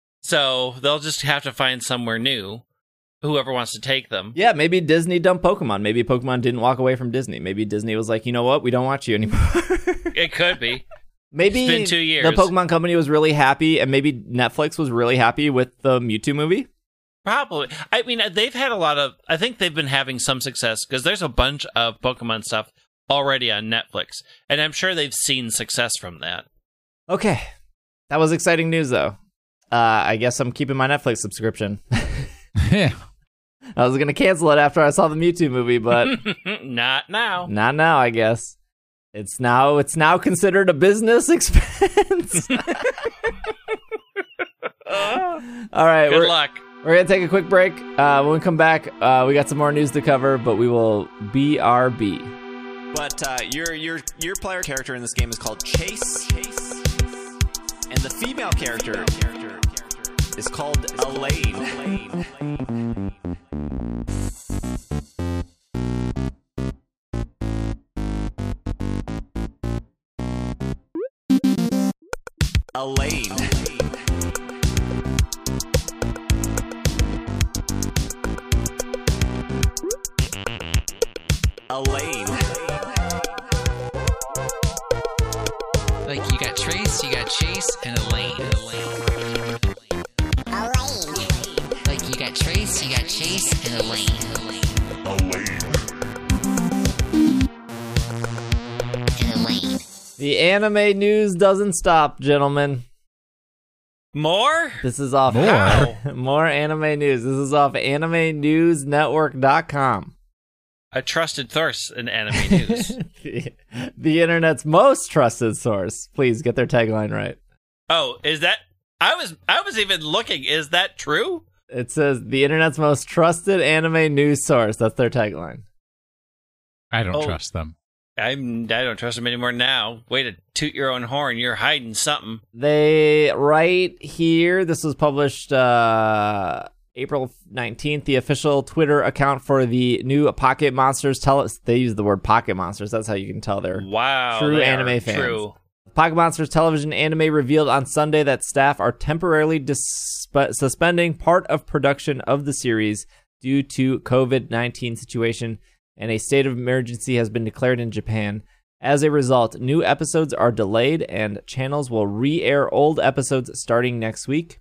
So they'll just have to find somewhere new, whoever wants to take them. Yeah, maybe Disney dumped Pokemon. Maybe Pokemon didn't walk away from Disney. Maybe Disney was like, you know what? We don't want you anymore. It could be. Maybe It's been two years. the Pokemon company was really happy, and maybe Netflix was really happy with the Mewtwo movie. Probably. I mean, they've had a lot of... I think they've been having some success, because there's a bunch of Pokemon stuff already on Netflix, and I'm sure they've seen success from that. Okay. That was exciting news, though. Uh, I guess I'm keeping my Netflix subscription. Yeah. I was going to cancel it after I saw the Mewtwo movie, but Not now. not now, I guess. It's now it's now considered a business expense. All right, Good we're, luck. we're going to take a quick break. Uh, when we come back, uh, we got some more news to cover, but we will B R B. But uh, your your your player character in this game is called Chase, Chase, and the female character is called Elaine. Elaine. Elaine. Like you got Trace, you got Chase, and Elaine. Elaine. Like you got Trace, you got Chase, and Elaine. And Elaine. The anime news doesn't stop, gentlemen. More? This is off More? more anime news. This is off anime news network dot com. A trusted source in anime news. the, the internet's most trusted source. Please get their tagline right. Oh, is that? I was I was even looking. Is that true? It says the internet's most trusted anime news source. That's their tagline. I don't Oh. trust them. I'm I don't trust them anymore now. Way to toot your own horn. You're hiding something. They right here. This was published uh, April nineteenth. The official Twitter account for the new Pocket Monsters tell us they use the word Pocket Monsters. That's how you can tell they're Wow. true they anime are fans. True. Pocket Monsters television anime revealed on Sunday that staff are temporarily dis- suspending part of production of the series due to COVID nineteen situation, and a state of emergency has been declared in Japan. As a result, new episodes are delayed, and channels will re-air old episodes starting next week.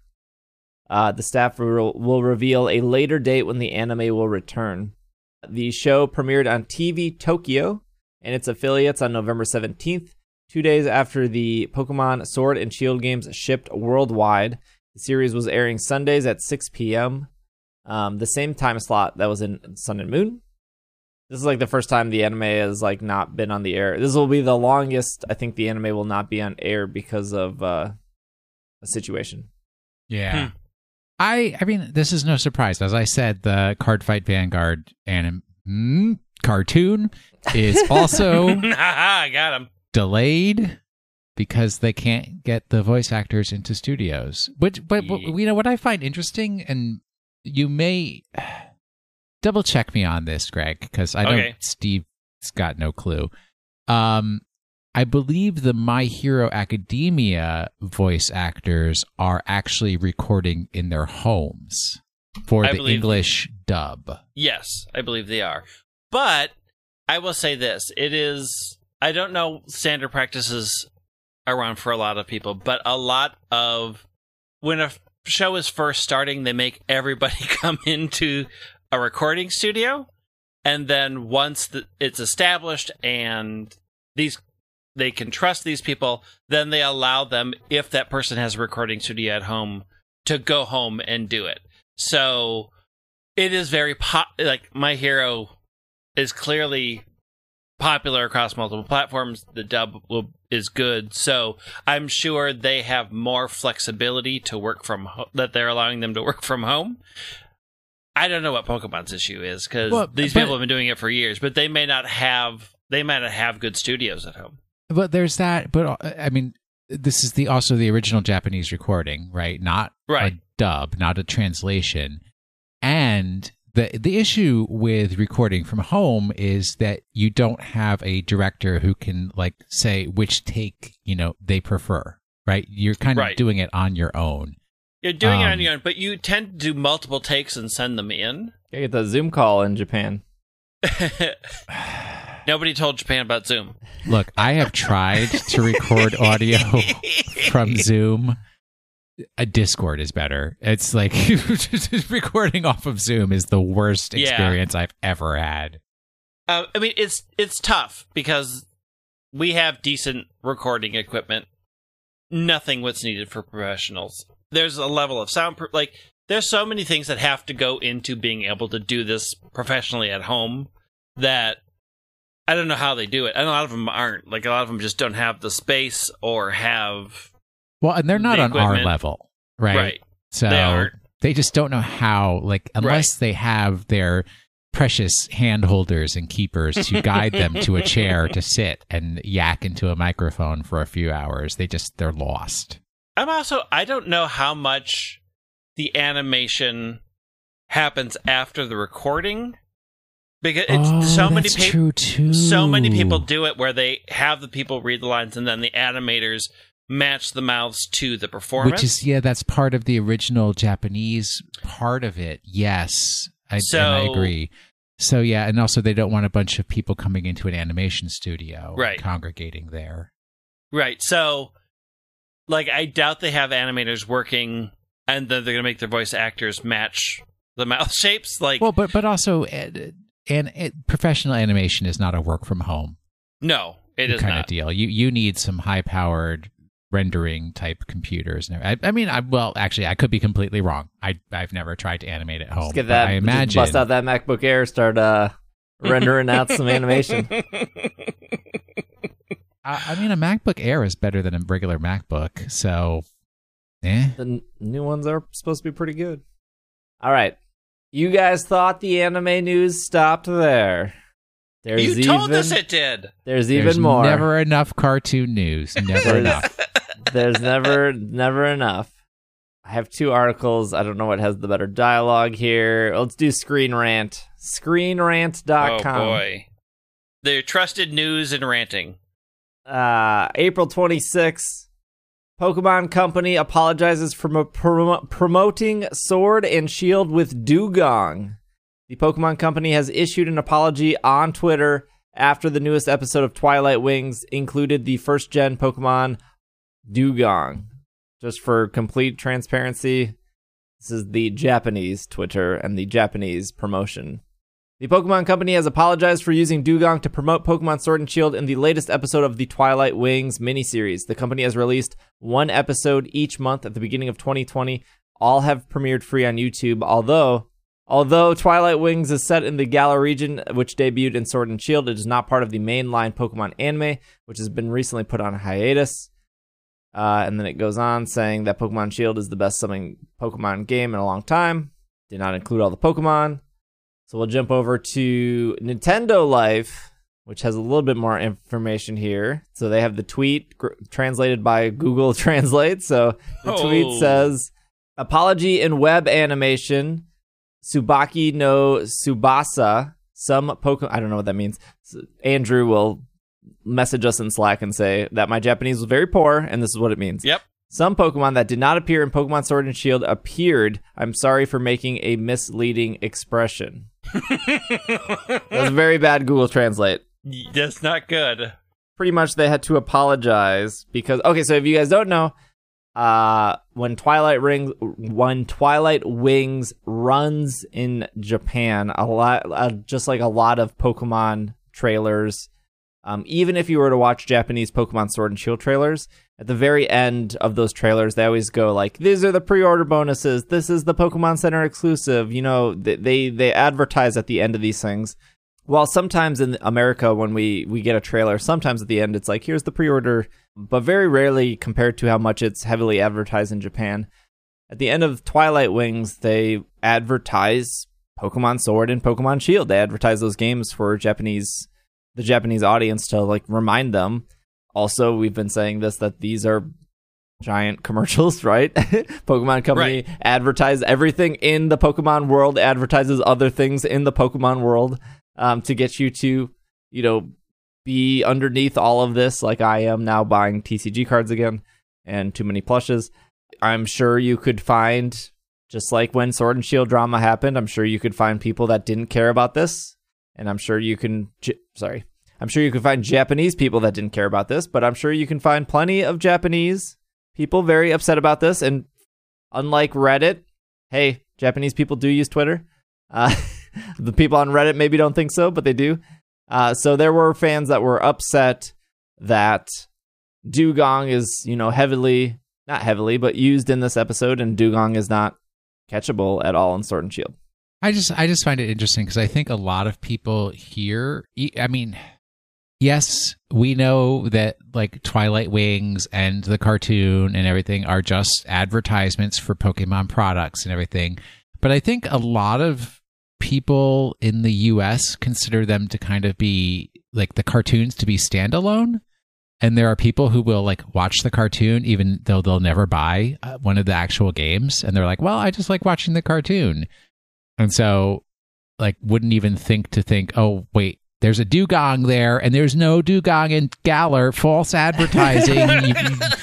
Uh, the staff will, will reveal a later date when the anime will return. The show premiered on T V Tokyo and its affiliates on November seventeenth. Two days after the Pokemon Sword and Shield games shipped worldwide, the series was airing Sundays at six p.m., um, the same time slot that was in Sun and Moon. This is like the first time the anime has like not been on the air. This will be the longest I think the anime will not be on air because of uh, a situation. Yeah. Hmm. I I mean, this is no surprise. As I said, the Cardfight Vanguard anim- mm, cartoon is also I got him. delayed because they can't get the voice actors into studios. Which, but, but you know what I find interesting, and you may double check me on this, Greg, because I know Okay. Steve's got no clue. Um, I believe the My Hero Academia voice actors are actually recording in their homes for I the believe- English dub. Yes, I believe they are. But I will say this. It is, I don't know standard practices around for a lot of people, but a lot of, when a show is first starting, they make everybody come into a recording studio. And then once the, it's established and these they can trust these people, then they allow them, if that person has a recording studio at home, to go home and do it. So it is very pop. Like My Hero is clearly popular across multiple platforms. The dub will, is good, so I'm sure they have more flexibility to work from ho- that they're allowing them to work from home. I don't know what Pokemon's issue is because Well, these but- people have been doing it for years, but they may not have they might not have good studios at home. But there's that. But uh, I mean, this is the also the original Japanese recording, right? Not Right. a dub, not a translation. And the the issue with recording from home is that you don't have a director who can like say which take you know they prefer, right? You're kind of Right. doing it on your own. You're doing it Um, on your own, but you tend to do multiple takes and send them in. You get the Zoom call in Japan. Nobody told Japan about Zoom. Look, I have tried to record audio from Zoom. A Discord is better. It's like recording off of Zoom is the worst Yeah. experience I've ever had. Uh, I mean, it's it's tough because we have decent recording equipment. Nothing what's needed for professionals. There's a level of sound, pr- like there's so many things that have to go into being able to do this professionally at home that I don't know how they do it. And a lot of them aren't. Like a lot of them just don't have the space or have Well, and they're not The on our equipment. level, right? right. So They aren't. they just don't know how, like, unless they have their precious hand holders and keepers to guide them to a chair to sit and yak into a microphone for a few hours. They just, they're lost. I'm also, I don't know how much the animation happens after the recording because it's oh, so many that's people. true too. So many people do it where they have the people read the lines and then the animators match the mouths to the performance. Which is, yeah, that's part of the original Japanese part of it. Yes, I, So- and I agree. So yeah, and also they don't want a bunch of people coming into an animation studio, Right. and congregating there. Right. So, like, I doubt they have animators working, and then they're going to make their voice actors match the mouth shapes. Like, Well, but but also, uh, and it, professional animation is not a work from home no, it is kind not. of deal. You you need some high powered rendering type computers. And I, I mean, I well, actually, I could be completely wrong. I I've never tried to animate at home. Just get but that. I just imagine bust out that MacBook Air, start uh, rendering out some animation. I, I mean, a MacBook Air is better than a regular MacBook. So, eh. The n- new ones are supposed to be pretty good. All right. You guys thought the anime news stopped there. There's You even, told us it did. There's There's even more. never enough cartoon news. Never enough. There's never, never enough. I have two articles. I don't know what has the better dialogue here. Let's do Screen Rant. screen rant dot com. Oh, boy. Their trusted news and ranting. Uh, April twenty-sixth. Pokemon Company apologizes for mo- prom- promoting Sword and Shield with Dugong. The Pokemon Company has issued an apology on Twitter after the newest episode of Twilight Wings included the first-gen Pokemon Dugong. Just for complete transparency, this is the Japanese Twitter and the Japanese promotion. The Pokemon Company has apologized for using Dugong to promote Pokemon Sword and Shield in the latest episode of the Twilight Wings miniseries. The company has released one episode each month at the beginning of twenty twenty. All have premiered free on YouTube, although although Twilight Wings is set in the Galar region, which debuted in Sword and Shield, it is not part of the mainline Pokemon anime, which has been recently put on hiatus. Uh, and then it goes on saying that Pokemon Shield is the best-selling Pokemon game in a long time. Did not include all the Pokemon. So we'll jump over to Nintendo Life, which has a little bit more information here. So they have the tweet gr- translated by Google Translate. So the Oh. tweet says, apology in web animation, Tsubaki no Tsubasa, some Pokemon, I don't know what that means. So Andrew will message us in Slack and say that my Japanese was very poor, and this is what it means. Yep. Some Pokemon that did not appear in Pokemon Sword and Shield appeared. I'm sorry for making a misleading expression. That was a very bad Google Translate. That's not good. Pretty much they had to apologize because, okay, so if you guys don't know, uh, when Twilight Rings, when Twilight Wings runs in Japan, a lot, uh, just like a lot of Pokemon trailers, um, even if you were to watch Japanese Pokemon Sword and Shield trailers, at the very end of those trailers, they always go like, these are the pre-order bonuses. This is the Pokemon Center exclusive. You know, they, they, they advertise at the end of these things. Well, sometimes in America, when we, we get a trailer, sometimes at the end, it's like, here's the pre-order, but very rarely compared to how much it's heavily advertised in Japan. At the end of Twilight Wings, they advertise Pokemon Sword and Pokemon Shield. They advertise those games for Japanese, the Japanese audience to like remind them. Also, we've been saying this, that these are giant commercials, right? Pokemon Company Right. advertise everything in the Pokemon world, advertises other things in the Pokemon world um, to get you to, you know, be underneath all of this, like I am now buying T C G cards again and too many plushes. I'm sure you could find, just like when Sword and Shield drama happened, I'm sure you could find people that didn't care about this. And I'm sure you can, J- sorry, I'm sure you can find Japanese people that didn't care about this, but I'm sure you can find plenty of Japanese people very upset about this. And unlike Reddit, hey, Japanese people do use Twitter. Uh, the people on Reddit maybe don't think so, but they do. Uh, so there were fans that were upset that Dugong is, you know, heavily, not heavily, but used in this episode, and Dugong is not catchable at all in Sword and Shield. I just I just find it interesting because I think a lot of people here, I mean, yes, we know that like Twilight Wings and the cartoon and everything are just advertisements for Pokemon products and everything. But I think a lot of people in the U S consider them to kind of be like the cartoons to be standalone. And there are people who will like watch the cartoon even though they'll never buy uh, one of the actual games. And they're like, well, I just like watching the cartoon. And so like wouldn't even think to think, oh, wait, there's a Dugong there and there's no Dugong in Galar. False advertising. you,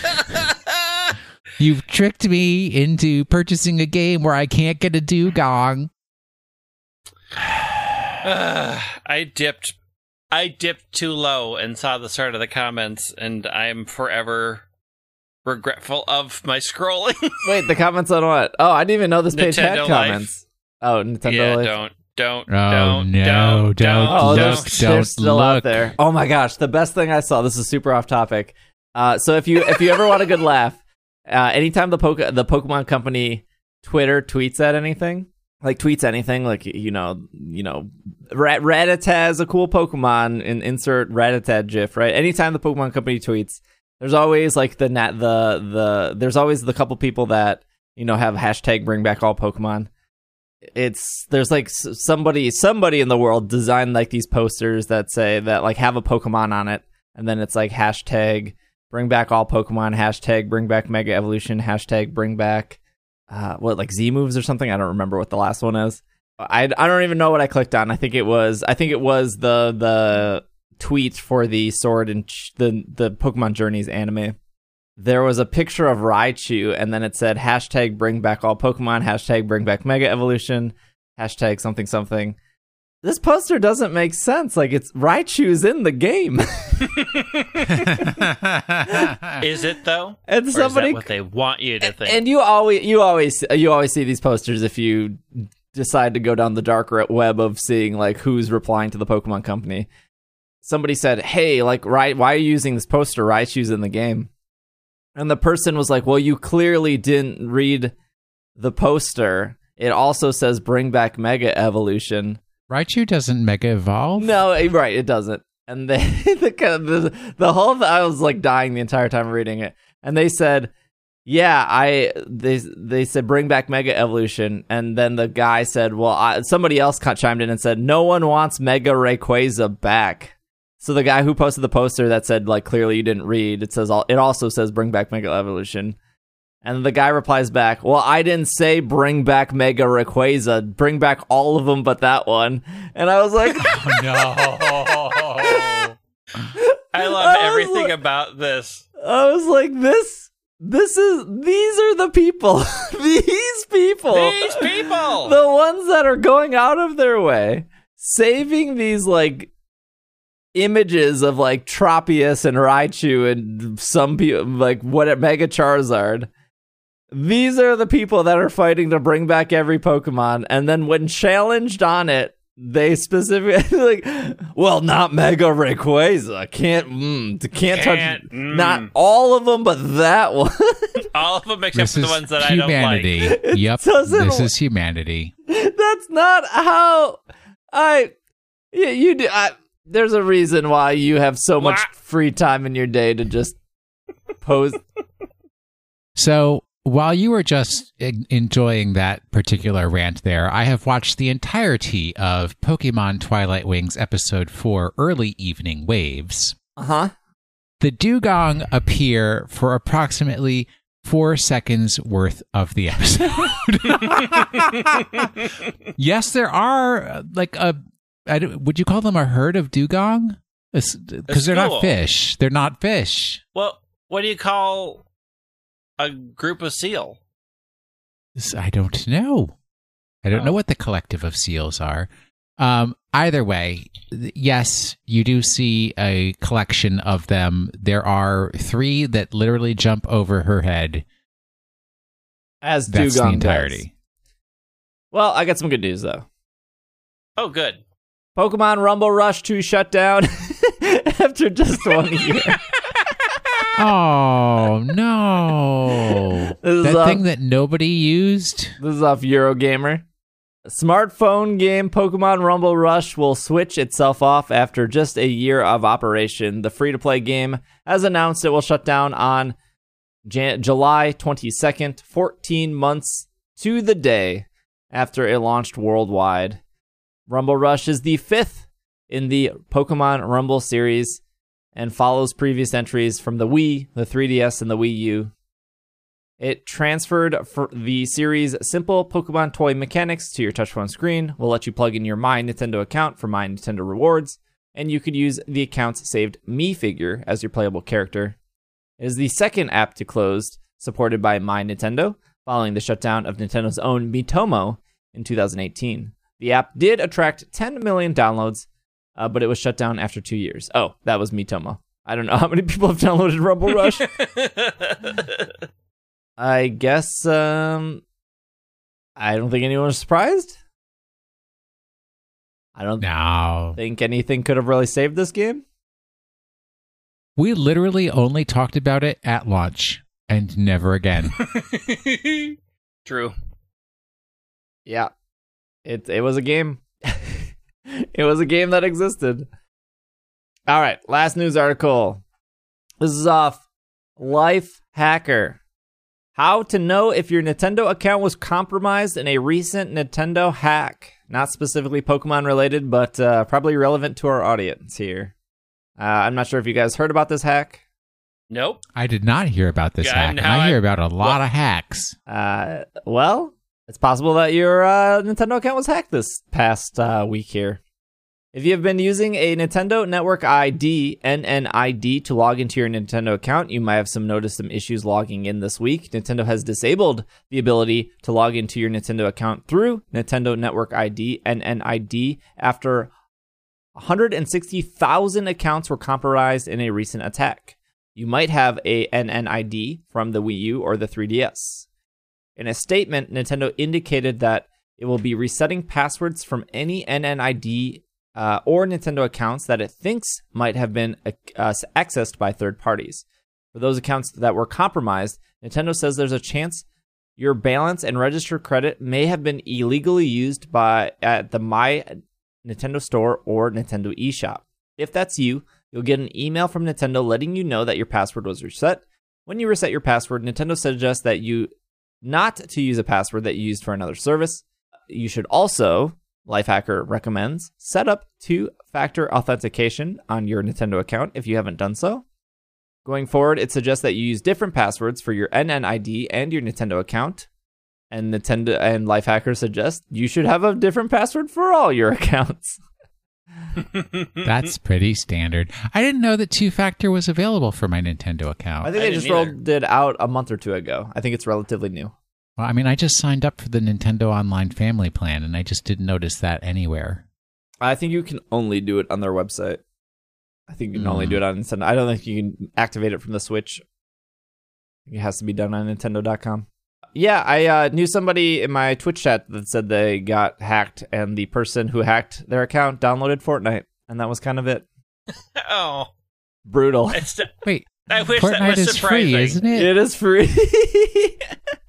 you've tricked me into purchasing a game where I can't get a Dugong. Uh, I dipped I dipped too low and saw the start of the comments, and I am forever regretful of my scrolling. Wait, the comments on what? Oh, I didn't even know this page Nintendo had comments. Life. Oh, Nintendo yeah, Life. don't, don't, Oh, don't, no, don't, don't Oh, look, they're, don't they're still look. out there. Oh my gosh, the best thing I saw. This is super off topic. Uh, so if you if you ever want a good laugh, uh, anytime the Poke- the Pokemon Company Twitter tweets at anything, like tweets anything, like you know, you know, Rat- Rattata is a cool Pokemon, and insert Rattata GIF. Right. Anytime the Pokemon Company tweets, there's always like the nat the the there's always the couple people that you know have hashtag bring back all Pokemon. It's there's like somebody somebody in the world designed like these posters that say that like have a Pokemon on it, and then it's like hashtag bring back all Pokemon, hashtag bring back Mega Evolution, hashtag bring back uh what like Z moves or something. I don't remember what the last one is. I, I don't even know what I clicked on. I think it was I think it was the the tweet for the Sword and Ch- the the Pokemon Journeys anime. There was a picture of Raichu, and then it said hashtag bring back all Pokemon, hashtag bring back Mega Evolution, hashtag something something. This poster doesn't make sense. Like, it's Raichu's in the game. Is it though? And Or somebody is that what they want you to think? And you always, you always, you always see these posters if you decide to go down the dark web of seeing like who's replying to the Pokemon Company. Somebody said, "Hey, like, right? Why are you using this poster? Raichu's in the game." And the person was like, "Well, you clearly didn't read the poster. It also says bring back Mega Evolution." Raichu doesn't Mega Evolve? No, right, it doesn't. And they, the, the the whole th- I was like dying the entire time reading it. And they said, "Yeah, I." They they said bring back Mega Evolution, and then the guy said, "Well, I, somebody else chimed in and said no one wants Mega Rayquaza back." So the guy who posted the poster that said like clearly you didn't read, it says all, it also says bring back Mega Evolution. And the guy replies back, "Well, I didn't say bring back Mega Rayquaza. Bring back all of them but that one." And I was like, Oh, no. I love I was everything like- about this. I was like, this, this is, these are the people, these people, These people! the ones that are going out of their way, saving these like images of like Tropius and Raichu and some people like what Mega Charizard. These are the people that are fighting to bring back every Pokemon, and then when challenged on it, they specifically like, well, not Mega Rayquaza. Can't, mm, can't, Can't, touch mm. not all of them, but that one. All of them except This for the is ones that humanity. I don't like. Yep, doesn't this w- is humanity. That's not how I. You, you do. I, there's a reason why you have so much Wha- free time in your day to just pose. So while you were just en- enjoying that particular rant there, I have watched the entirety of Pokemon Twilight Wings Episode four Early Evening Waves. Uh huh. The Dugong appear for approximately four seconds worth of the episode. Yes, there are uh, like a. I don't- would you call them a herd of dugong? Because they're school. not fish. They're not fish. Well, what do you call a group of seal? S- I don't know. I don't Oh. know what the collective of seals are. Um, either way, th- yes, you do see a collection of them. There are three that literally jump over her head. As That's the Dugong entirety. does. Well, I got some good news though. Oh, good. Pokemon Rumble Rush two shut down after just one year. Oh no! This is That off, thing that nobody used. this is off Eurogamer. Smartphone game Pokemon Rumble Rush will switch itself off after just a year of operation. The free-to-play game has announced it will shut down on Jan- July twenty-second, fourteen months to the day after it launched worldwide. Rumble Rush is the fifth in the Pokemon Rumble series and follows previous entries from the Wii, the three D S, and the Wii U. It transferred for the series' simple Pokemon toy mechanics to your touchphone screen, will let you plug in your My Nintendo account for My Nintendo rewards, and you could use the account's saved Mii figure as your playable character. It is the second app to close, supported by My Nintendo, following the shutdown of Nintendo's own Miitomo in two thousand eighteen. The app did attract ten million downloads, uh, but it was shut down after two years. Oh, that was Miitomo. I don't know how many people have downloaded Rumble Rush. I guess um, I don't think anyone was surprised. I don't No. think anything could have really saved this game. We literally only talked about it at launch and never again. True. Yeah. It it was a game. It was a game that existed. All right, last news article. This is off Life Hacker. How to know if your Nintendo account was compromised in a recent Nintendo hack. Not specifically Pokemon related, but uh, probably relevant to our audience here. Uh, I'm not sure if you guys heard about this hack. Nope. I did not hear about this Yeah, hack. And now I hear I- about a lot well- of hacks. Uh, well, it's possible that your uh, Nintendo account was hacked this past uh, week here. If you have been using a Nintendo Network I D, N N I D, to log into your Nintendo account, you might have some noticed some issues logging in this week. Nintendo has disabled the ability to log into your Nintendo account through Nintendo Network I D, N N I D, after one hundred sixty thousand accounts were compromised in a recent attack. You might have a N N I D from the Wii U or the three D S. In a statement, Nintendo indicated that it will be resetting passwords from any N N I D uh, or Nintendo accounts that it thinks might have been uh, accessed by third parties. For those accounts that were compromised, Nintendo says there's a chance your balance and registered credit may have been illegally used by at the My Nintendo Store or Nintendo eShop. If that's you, you'll get an email from Nintendo letting you know that your password was reset. When you reset your password, Nintendo suggests that you not to use a password that you used for another service. You should also, Lifehacker recommends, set up two-factor authentication on your Nintendo account if you haven't done so. Going forward, it suggests that you use different passwords for your N N I D and your Nintendo account. And Nintendo and Lifehacker suggest you should have a different password for all your accounts. That's pretty standard. I didn't know that two-factor was available for my Nintendo account. I think I they just didn't either. rolled it out a month or two ago. I think it's relatively new. Well, I mean, I just signed up for the Nintendo Online Family Plan, and I just didn't notice that anywhere. I think you can only do it on their website. I think you can Mm. only do it on Nintendo. I don't think you can activate it from the Switch. It has to be done on Nintendo dot com. Yeah, I uh, knew somebody in my Twitch chat that said they got hacked, and the person who hacked their account downloaded Fortnite, and that was kind of it. Oh, Brutal. it's, Wait, I wish that Fortnite was is surprising. free, isn't it? It is free.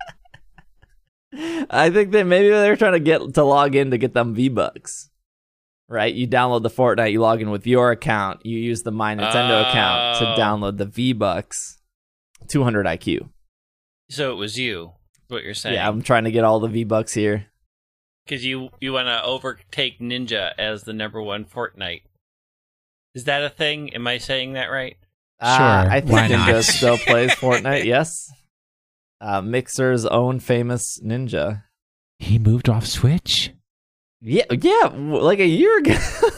I think that maybe they're trying to get to log in to get them V-Bucks. Right? You download the Fortnite, you log in with your account, you use the My Nintendo Oh. account to download the V-Bucks. two hundred I Q. So it was you, what you're saying. Yeah, I'm trying to get all the V-Bucks here. Because you, you want to overtake Ninja as the number one Fortnite. Is that a thing? Am I saying that right? Uh, Sure, I think why Ninja not? still plays Fortnite, yes. Uh, Mixer's own famous Ninja. He moved off Switch? Yeah, yeah, w- like a year ago.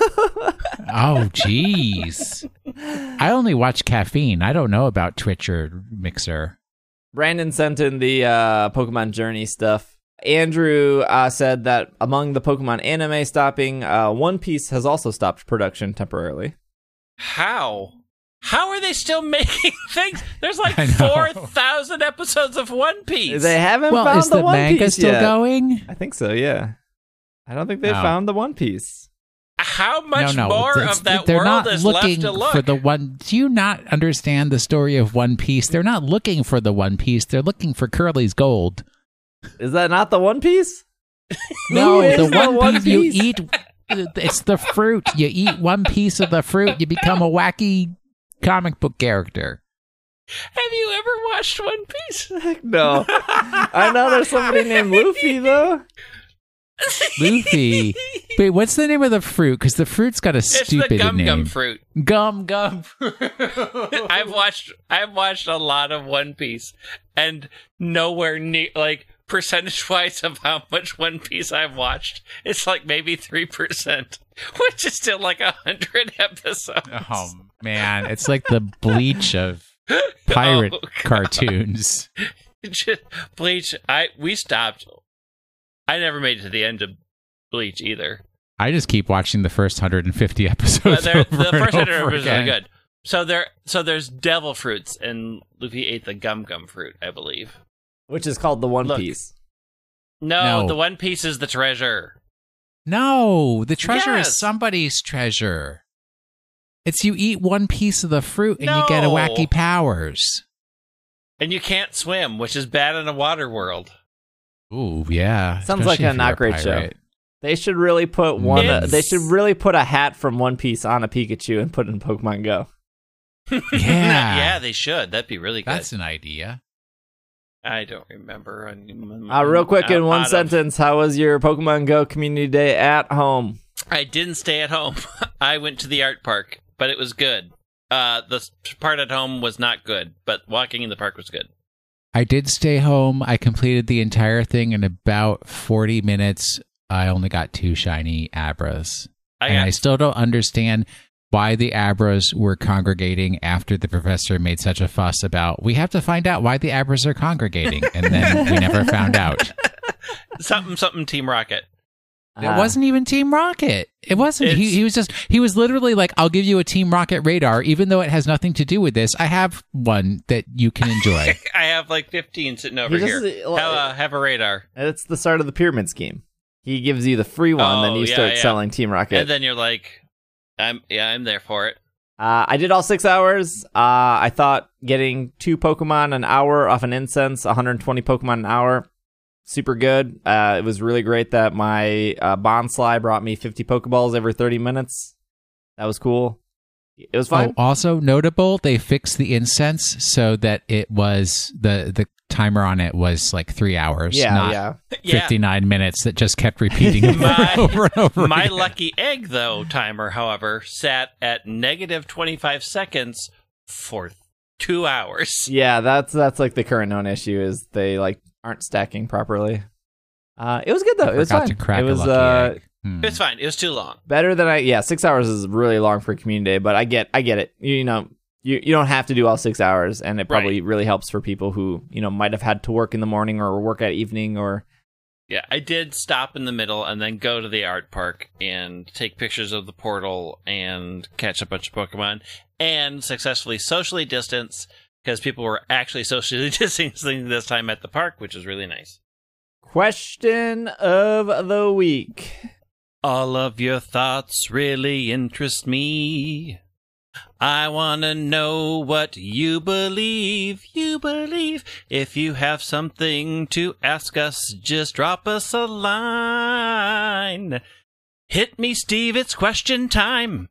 Oh, jeez. I only watch Caffeine. I don't know about Twitch or Mixer. Brandon sent in the uh, Pokemon Journey stuff. Andrew uh, said that among the Pokemon anime stopping, uh, One Piece has also stopped production temporarily. How? How are they still making things? There's like I know. four thousand episodes of One Piece. They haven't Well, found is the, the One manga Piece still yet. going? I think so, yeah. I don't think they No. found the One Piece. How much no, no. more it's- of that they're world not is looking left to look? for the one. Do you not understand the story of One Piece? They're not looking for the One Piece. They're looking for Curly's gold. Is that not the One Piece? No, Who is the the One, One Piece, Piece? you eat. It's the fruit. You eat one piece of the fruit, you become a wacky comic book character. Have you ever watched One Piece? No. I know there's somebody named Luffy, though. Luffy. Wait, what's the name of the fruit? Because the fruit's got a It's stupid the Gum name. Gum fruit. Gum Gum fruit. I've watched I've watched a lot of One Piece, and nowhere near like percentage wise of how much One Piece I've watched, it's like maybe three percent, which is still like a hundred episodes. Oh man, it's like the Bleach of pirate Oh, God. cartoons. Just, Bleach, I we stopped. I never made it to the end of Bleach either. I just keep watching the first one hundred fifty episodes. Uh, over the and first over episodes again. are good. So there, so there's devil fruits, and Luffy ate the gum gum fruit, I believe. Which is called the One Look. Piece. No, No. the One Piece is the treasure. No, the treasure Yes. is somebody's treasure. It's you eat one piece of the fruit and you get a No. wacky powers. And you can't swim, which is bad in a water world. Ooh, yeah. Sounds like especially a if you're not great show. pirate. They should really put one. Uh, It's- they should really put a hat from One Piece on a Pikachu and put it in Pokemon Go. Yeah. yeah, they should. That'd be really good. That's an idea. I don't remember. I'm- Uh, real quick, in I'm one out of- sentence, how was your Pokemon Go community day at home? I didn't stay at home. I went to the art park, but it was good. Uh, the s- part at home was not good, but walking in the park was good. I did stay home. I completed the entire thing in about forty minutes. I only got two shiny Abras. I and got I still don't understand why the Abras were congregating after the professor made such a fuss about, we have to find out why the Abras are congregating. And then we never found out. something, something Team Rocket. It Uh, wasn't even Team Rocket. It wasn't. He, It's- he was just, he was literally like, I'll give you a Team Rocket radar, even though it has nothing to do with this. I have one that you can enjoy. I have like fifteen sitting over He here. just- Have a, have a radar. It's the start of the pyramid scheme. He gives you the free one, Oh, then you yeah, start yeah. selling Team Rocket. And then you're like, I'm yeah, I'm there for it. Uh, I did all six hours. Uh, I thought getting two Pokemon an hour off an incense, one hundred twenty Pokemon an hour, super good. Uh, it was really great that my uh, Bonsly brought me fifty Pokeballs every thirty minutes. That was cool. It was fun. Oh, also notable, they fixed the incense so that it was, the, the timer on it was like three hours, yeah, not yeah. Yeah. fifty-nine minutes that just kept repeating over My- and over and over My again. lucky egg, though, timer, however, sat at negative twenty-five seconds for two hours. Yeah, that's that's like the current known issue is they like aren't stacking properly. Uh, it was good though. I It was forgot fun. to crack it was a lucky uh, egg. Hmm. It's fine. It was too long. better than I. Yeah, six hours is really long for a community day, but I get I get it. You, you know, you you don't have to do all six hours, and it probably Right. really helps for people who you know might have had to work in the morning or work at evening or. Yeah, I did stop in the middle and then go to the art park and take pictures of the portal and catch a bunch of Pokemon and successfully socially distance because people were actually socially distancing this time at the park, which is really nice. Question of the week. All of your thoughts really interest me. I want to know what you believe, you believe. If you have something to ask us, just drop us a line. Hit me, Steve, it's question time.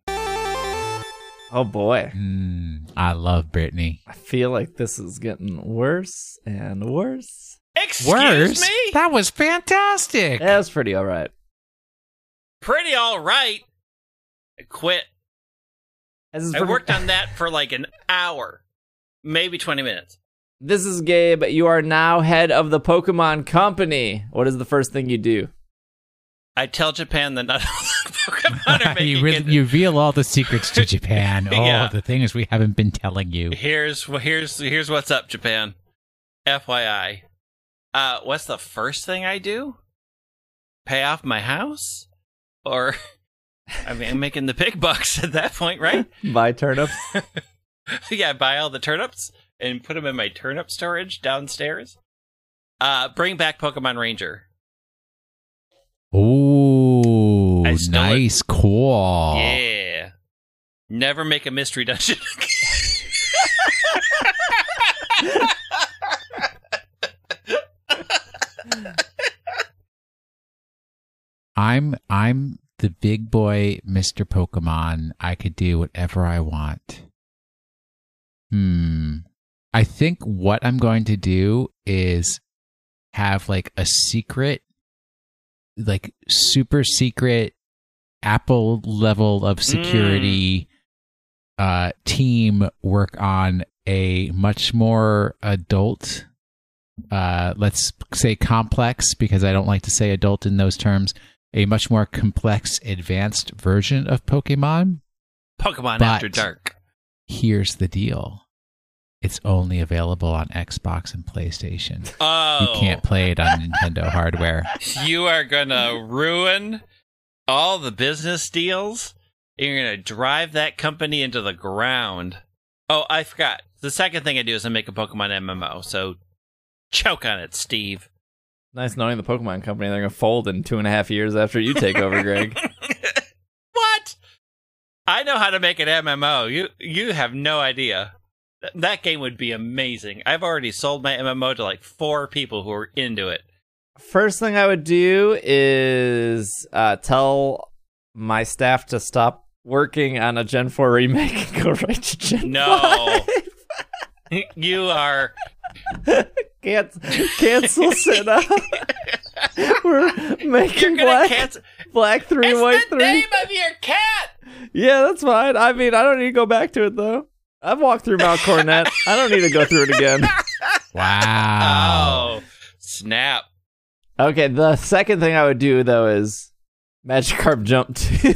Oh boy, Hmm, I love Brittany. I feel like this is getting worse and worse. Excuse Worse? me? That was fantastic. Yeah, it was pretty all right. Pretty all right. I quit. This is I for- worked on that for like an hour, maybe twenty minutes. This is Gabe. You are now head of the Pokemon Company. What is the first thing you do? I tell Japan that not all the Pokemon are making you, re- it. you reveal all the secrets to Japan. Oh, Yeah. the things we haven't been telling you. Here's here's here's what's up, Japan. F Y I. Uh, what's the first thing I do? Pay off my house, or I mean, I'm making the big bucks at that point, right? Buy turnips. Yeah, buy all the turnips and put them in my turnip storage downstairs. Uh, bring back Pokemon Ranger. Ooh, I stole it. nice, cool. Yeah. Never make a mystery dungeon. I'm I'm the big boy Mister Pokemon. I could do whatever I want. Hmm. I think what I'm going to do is have like a secret, like super secret Apple level of security uh, team work on a much more adult, uh, let's say complex, because I don't like to say adult in those terms, a much more complex, advanced version of Pokemon. Pokemon But- After Dark. Here's the deal. It's only available on Xbox and PlayStation. Oh. You can't play it on Nintendo hardware. You are gonna ruin all the business deals, and you're going to drive that company into the ground. Oh, I forgot. The second thing I do is I make a Pokemon M M O, so choke on it, Steve. Nice knowing the Pokemon Company. They're going to fold in two and a half years after you take over, Greg. What? I know how to make an M M O. You you have no idea. Th- that game would be amazing. I've already sold my M M O to like four people who are into it. First thing I would do is uh, tell my staff to stop working on a Gen four remake and go right to Gen No. five. You are... Can't, cancel Senna. We're making You're black, cancel- black three, It's white the three. name of your cat! Yeah, that's fine. I mean, I don't need to go back to it, though. I've walked through Mount Cornet. I don't need to go through it again. Wow. Oh, snap. Okay, the second thing I would do, though, is Magikarp Jump two.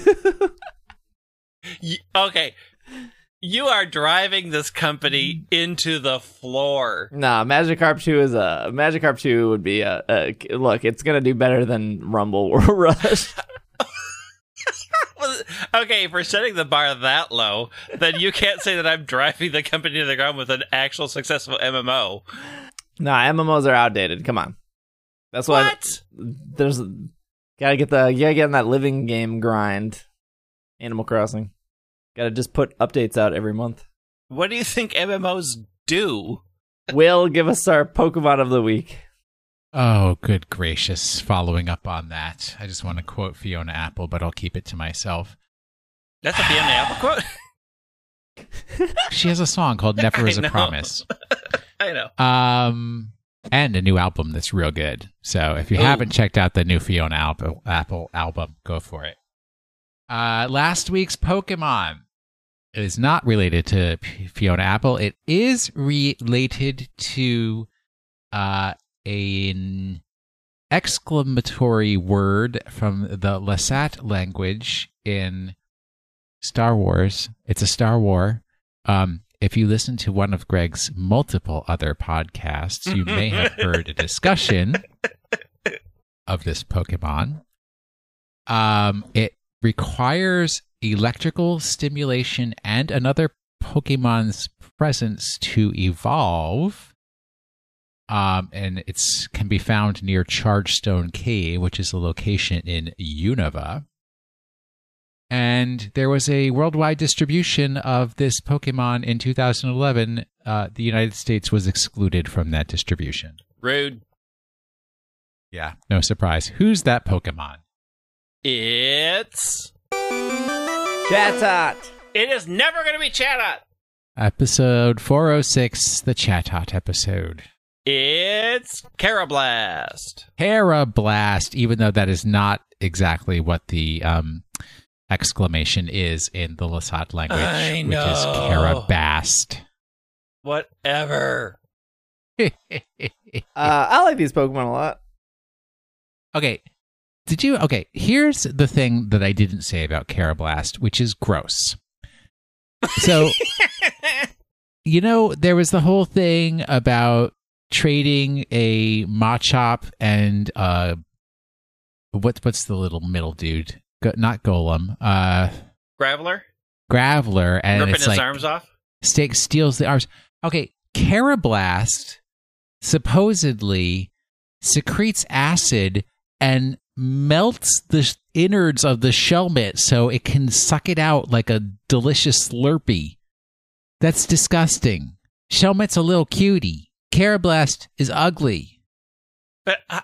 Y- okay. You are driving this company into the floor. Nah, Magikarp two is a... Magikarp two would be a... a look, it's going to do better than Rumble or Rush. Okay, if we're setting the bar that low, then you can't say that I'm driving the company to the ground with an actual successful M M O. Nah, M M Os are outdated. Come on. That's why... What? There's... Gotta get the... You gotta get in that living game grind. Animal Crossing. Gotta just put updates out every month. What do you think M M Os do? Will, give us our Pokemon of the week. Oh, good gracious. Following up on that, I just want to quote Fiona Apple, but I'll keep it to myself. That's a Fiona Apple quote? She has a song called Never Is I a know. Promise. I know. Um, and a new album that's real good. So if you Ooh. haven't checked out the new Fiona Apple, Apple album, go for it. Uh, last week's Pokemon is not related to P- Fiona Apple. It is related to uh, an exclamatory word from the Lasat language in Star Wars. It's a Star War. Um, if you listen to one of Greg's multiple other podcasts, you may have heard a discussion of this Pokemon. Um, it requires electrical stimulation and another Pokemon's presence to evolve. Um, and it's can be found near Chargestone Cave, which is a location in Unova. And there was a worldwide distribution of this Pokemon in two thousand eleven. Uh, the United States was excluded from that distribution. Rude. Yeah, no surprise. Who's that Pokemon? It's... Chatot. It is never going to be Chatot. Episode four oh six, the Chatot episode. It's Carablast. Carablast, even though that is not exactly what the um, exclamation is in the Lasat language, I which know. is Carabast. Whatever. Uh, I like these Pokemon a lot. Okay. Did you? Okay, here's the thing that I didn't say about Carablast, which is gross. So, you know, there was the whole thing about trading a Machop and uh, what what's the little middle dude? Go, not Golem, uh, Graveler? Graveler, and Ripping it's his like arms off? Stake steals the arms. Okay, Carablast supposedly secretes acid and melts the innards of the Shelmet so it can suck it out like a delicious Slurpee. That's disgusting. Shelmet's a little cutie. Carablast is ugly. But I...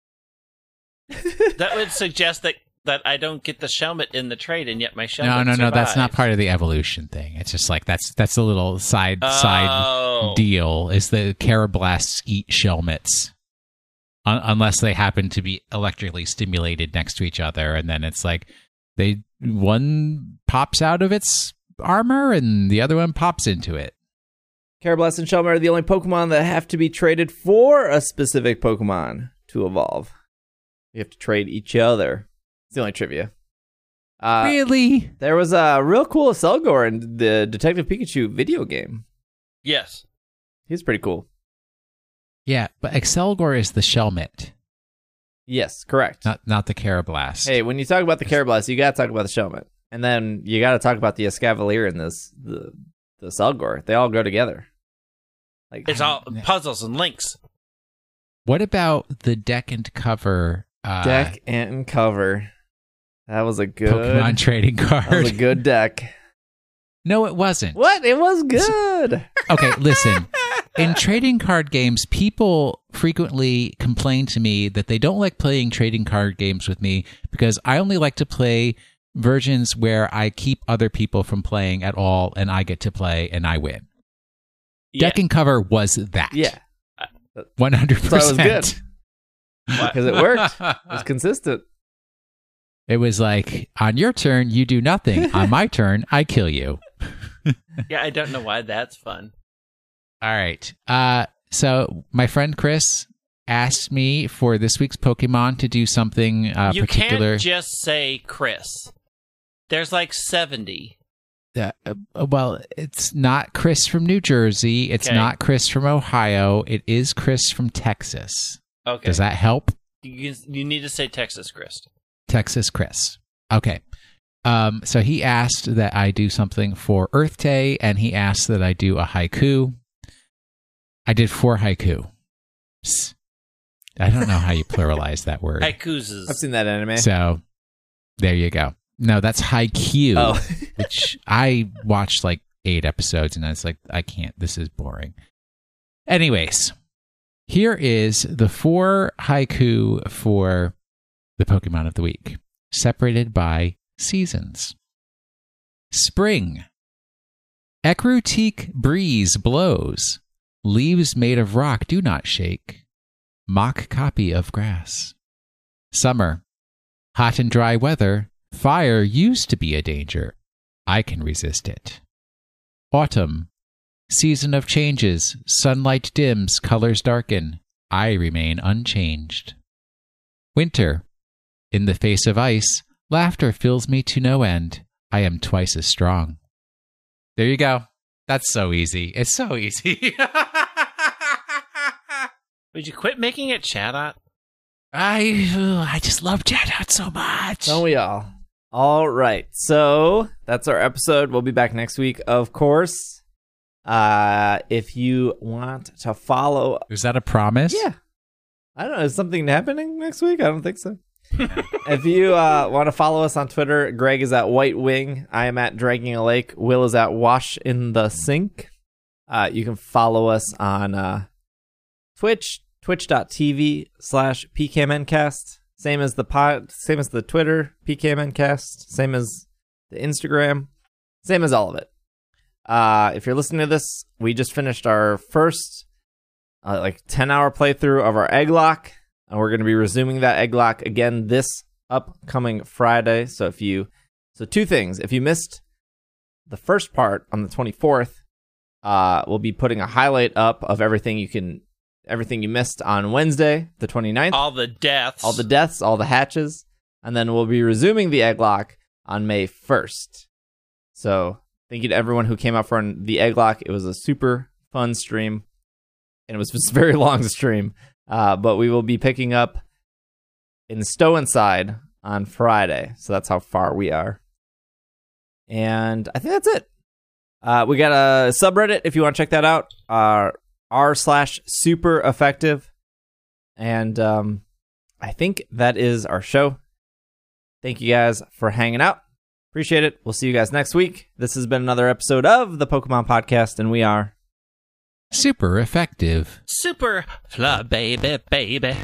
that would suggest that, that I don't get the Shelmet in the trade, and yet my Shelmet No, no, no. That's not survives. part of the evolution thing. It's just like that's that's a little side Oh. side deal. Is the Carablasts eat Shelmets Un- unless they happen to be electrically stimulated next to each other, and then it's like they one pops out of its armor and the other one pops into it. Carablast and Shelmet are the only Pokemon that have to be traded for a specific Pokemon to evolve. You have to trade each other. It's the only trivia. Uh, Really? There was a real cool Selgor in the Detective Pikachu video game. Yes. He's pretty cool. Yeah, but Excelgor is the Shelmet. Yes, correct. Not not the Carablast. Hey, when you talk about the Carablast, you got to talk about the Showman. And then you got to talk about the Escavalier and this the the Selgor. They all go together. Like It's all puzzles and links. What about the deck and cover uh, deck and cover. That was a good Pokemon trading card? That was a good deck. No, it wasn't. What? It was good. Okay, listen. In trading card games, people frequently complain to me that they don't like playing trading card games with me because I only like to play versions where I keep other people from playing at all and I get to play and I win. Yeah. Deck and cover was that. Yeah. one hundred percent. So it was good. Because it worked. It was consistent. It was like, on your turn, you do nothing. On my turn, I kill you. Yeah, I don't know why that's fun. All right. Uh, so my friend Chris asked me for this week's Pokemon to do something uh, you particular. can't just say Chris. There's like seventy. Uh, uh, well, it's not Chris from New Jersey. It's Okay. not Chris from Ohio. It is Chris from Texas. Okay. Does that help? You, you need to say Texas, Chris. Texas Chris. Okay. Um, so he asked that I do something for Earth Day, and he asked that I do a haiku. I did four haiku. Psst. I don't know how you pluralize that word. Haikus. I've seen that anime. So there you go. No, that's Haikyuu, Oh. which I watched like eight episodes, and I was like, I can't. This is boring. Anyways, here is the four haiku for the Pokemon of the week, separated by seasons. Spring. Ekrutique breeze blows. Leaves made of rock do not shake. Mock copy of grass. Summer. Hot and dry weather. Fire used to be a danger. I can resist it. Autumn. Season of changes. Sunlight dims, colors darken. I remain unchanged. Winter. In the face of ice, laughter fills me to no end. I am twice as strong. There you go. That's so easy. It's so easy. Would you quit making it Chatot? I I just love Chatot so much. Don't we all? All right. So that's our episode. We'll be back next week, of course. Uh, if you want to follow... Is that a promise? Yeah. I don't know. Is something happening next week? I don't think so. If you uh, want to follow us on Twitter, Greg is at White Wing. I am at Dragging a Lake. Will is at Wash in the Sink. Uh, you can follow us on uh, Twitch, twitch.tv slash pkmncast. Same as the pod, same as the Twitter, pkmncast. Same as the Instagram. Same as all of it. Uh, if you're listening to this, we just finished our first uh, like ten hour playthrough of our egg lock. And we're going to be resuming that egg lock again this upcoming Friday. So if you, so two things. If you missed the first part on the twenty-fourth, uh, we'll be putting a highlight up of everything you can, everything you missed on Wednesday, the twenty-ninth. All the deaths. All the deaths, all the hatches. And then we'll be resuming the egg lock on May first. So thank you to everyone who came out for the egg lock. It was a super fun stream. And it was just a very long stream. Uh, but we will be picking up in Stow Inside on Friday. So that's how far we are. And I think that's it. Uh, we got a subreddit if you want to check that out. Uh, r slash super effective. And um, I think that is our show. Thank you guys for hanging out. Appreciate it. We'll see you guys next week. This has been another episode of the Pokemon Podcast, and we are Super effective. Super fly, baby, baby.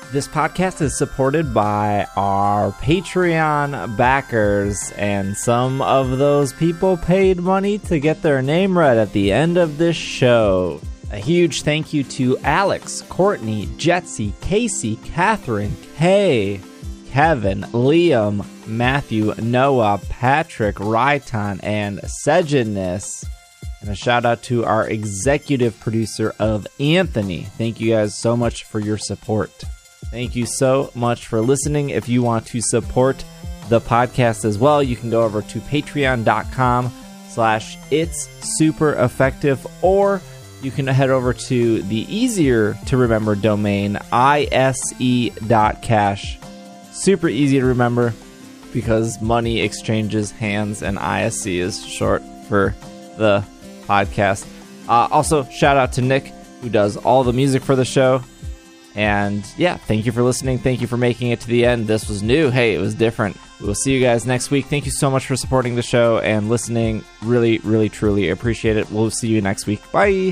This podcast is supported by our Patreon backers, and some of those people paid money to get their name read at the end of this show. A huge thank you to Alex, Courtney, Jetsy, Casey, Catherine, Kay, Kevin, Liam, Matthew, Noah, Patrick, Ryton, and Sejanus. And a shout out to our executive producer of Anthony. Thank you guys so much for your support. Thank you so much for listening. If you want to support the podcast as well, you can go over to patreon.com slash it's super effective, or you can head over to the easier to remember domain, ise dot cash. Super easy to remember because money exchanges hands, and I S C is short for the podcast. Uh, also, shout out to Nick, who does all the music for the show. And yeah, thank you for listening. Thank you for making it to the end. This was new. Hey, it was different. We will see you guys next week. Thank you so much for supporting the show and listening. Really, really, truly appreciate it. We'll see you next week. Bye.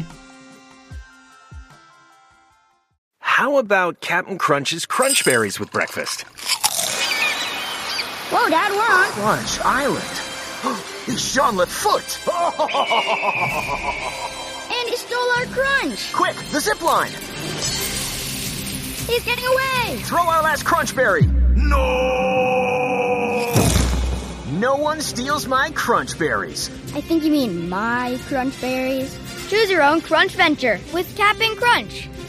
How about Captain Crunch's Crunch Berries with breakfast? Whoa, Dad, we're on. Crunch Island. It's Jean Lafoote. And he stole our crunch. Quick, the zip line. He's getting away. Throw our last Crunch Berry. No! No one steals my Crunch Berries. I think you mean my crunch berries. Choose your own crunch venture with Cap'n Crunch.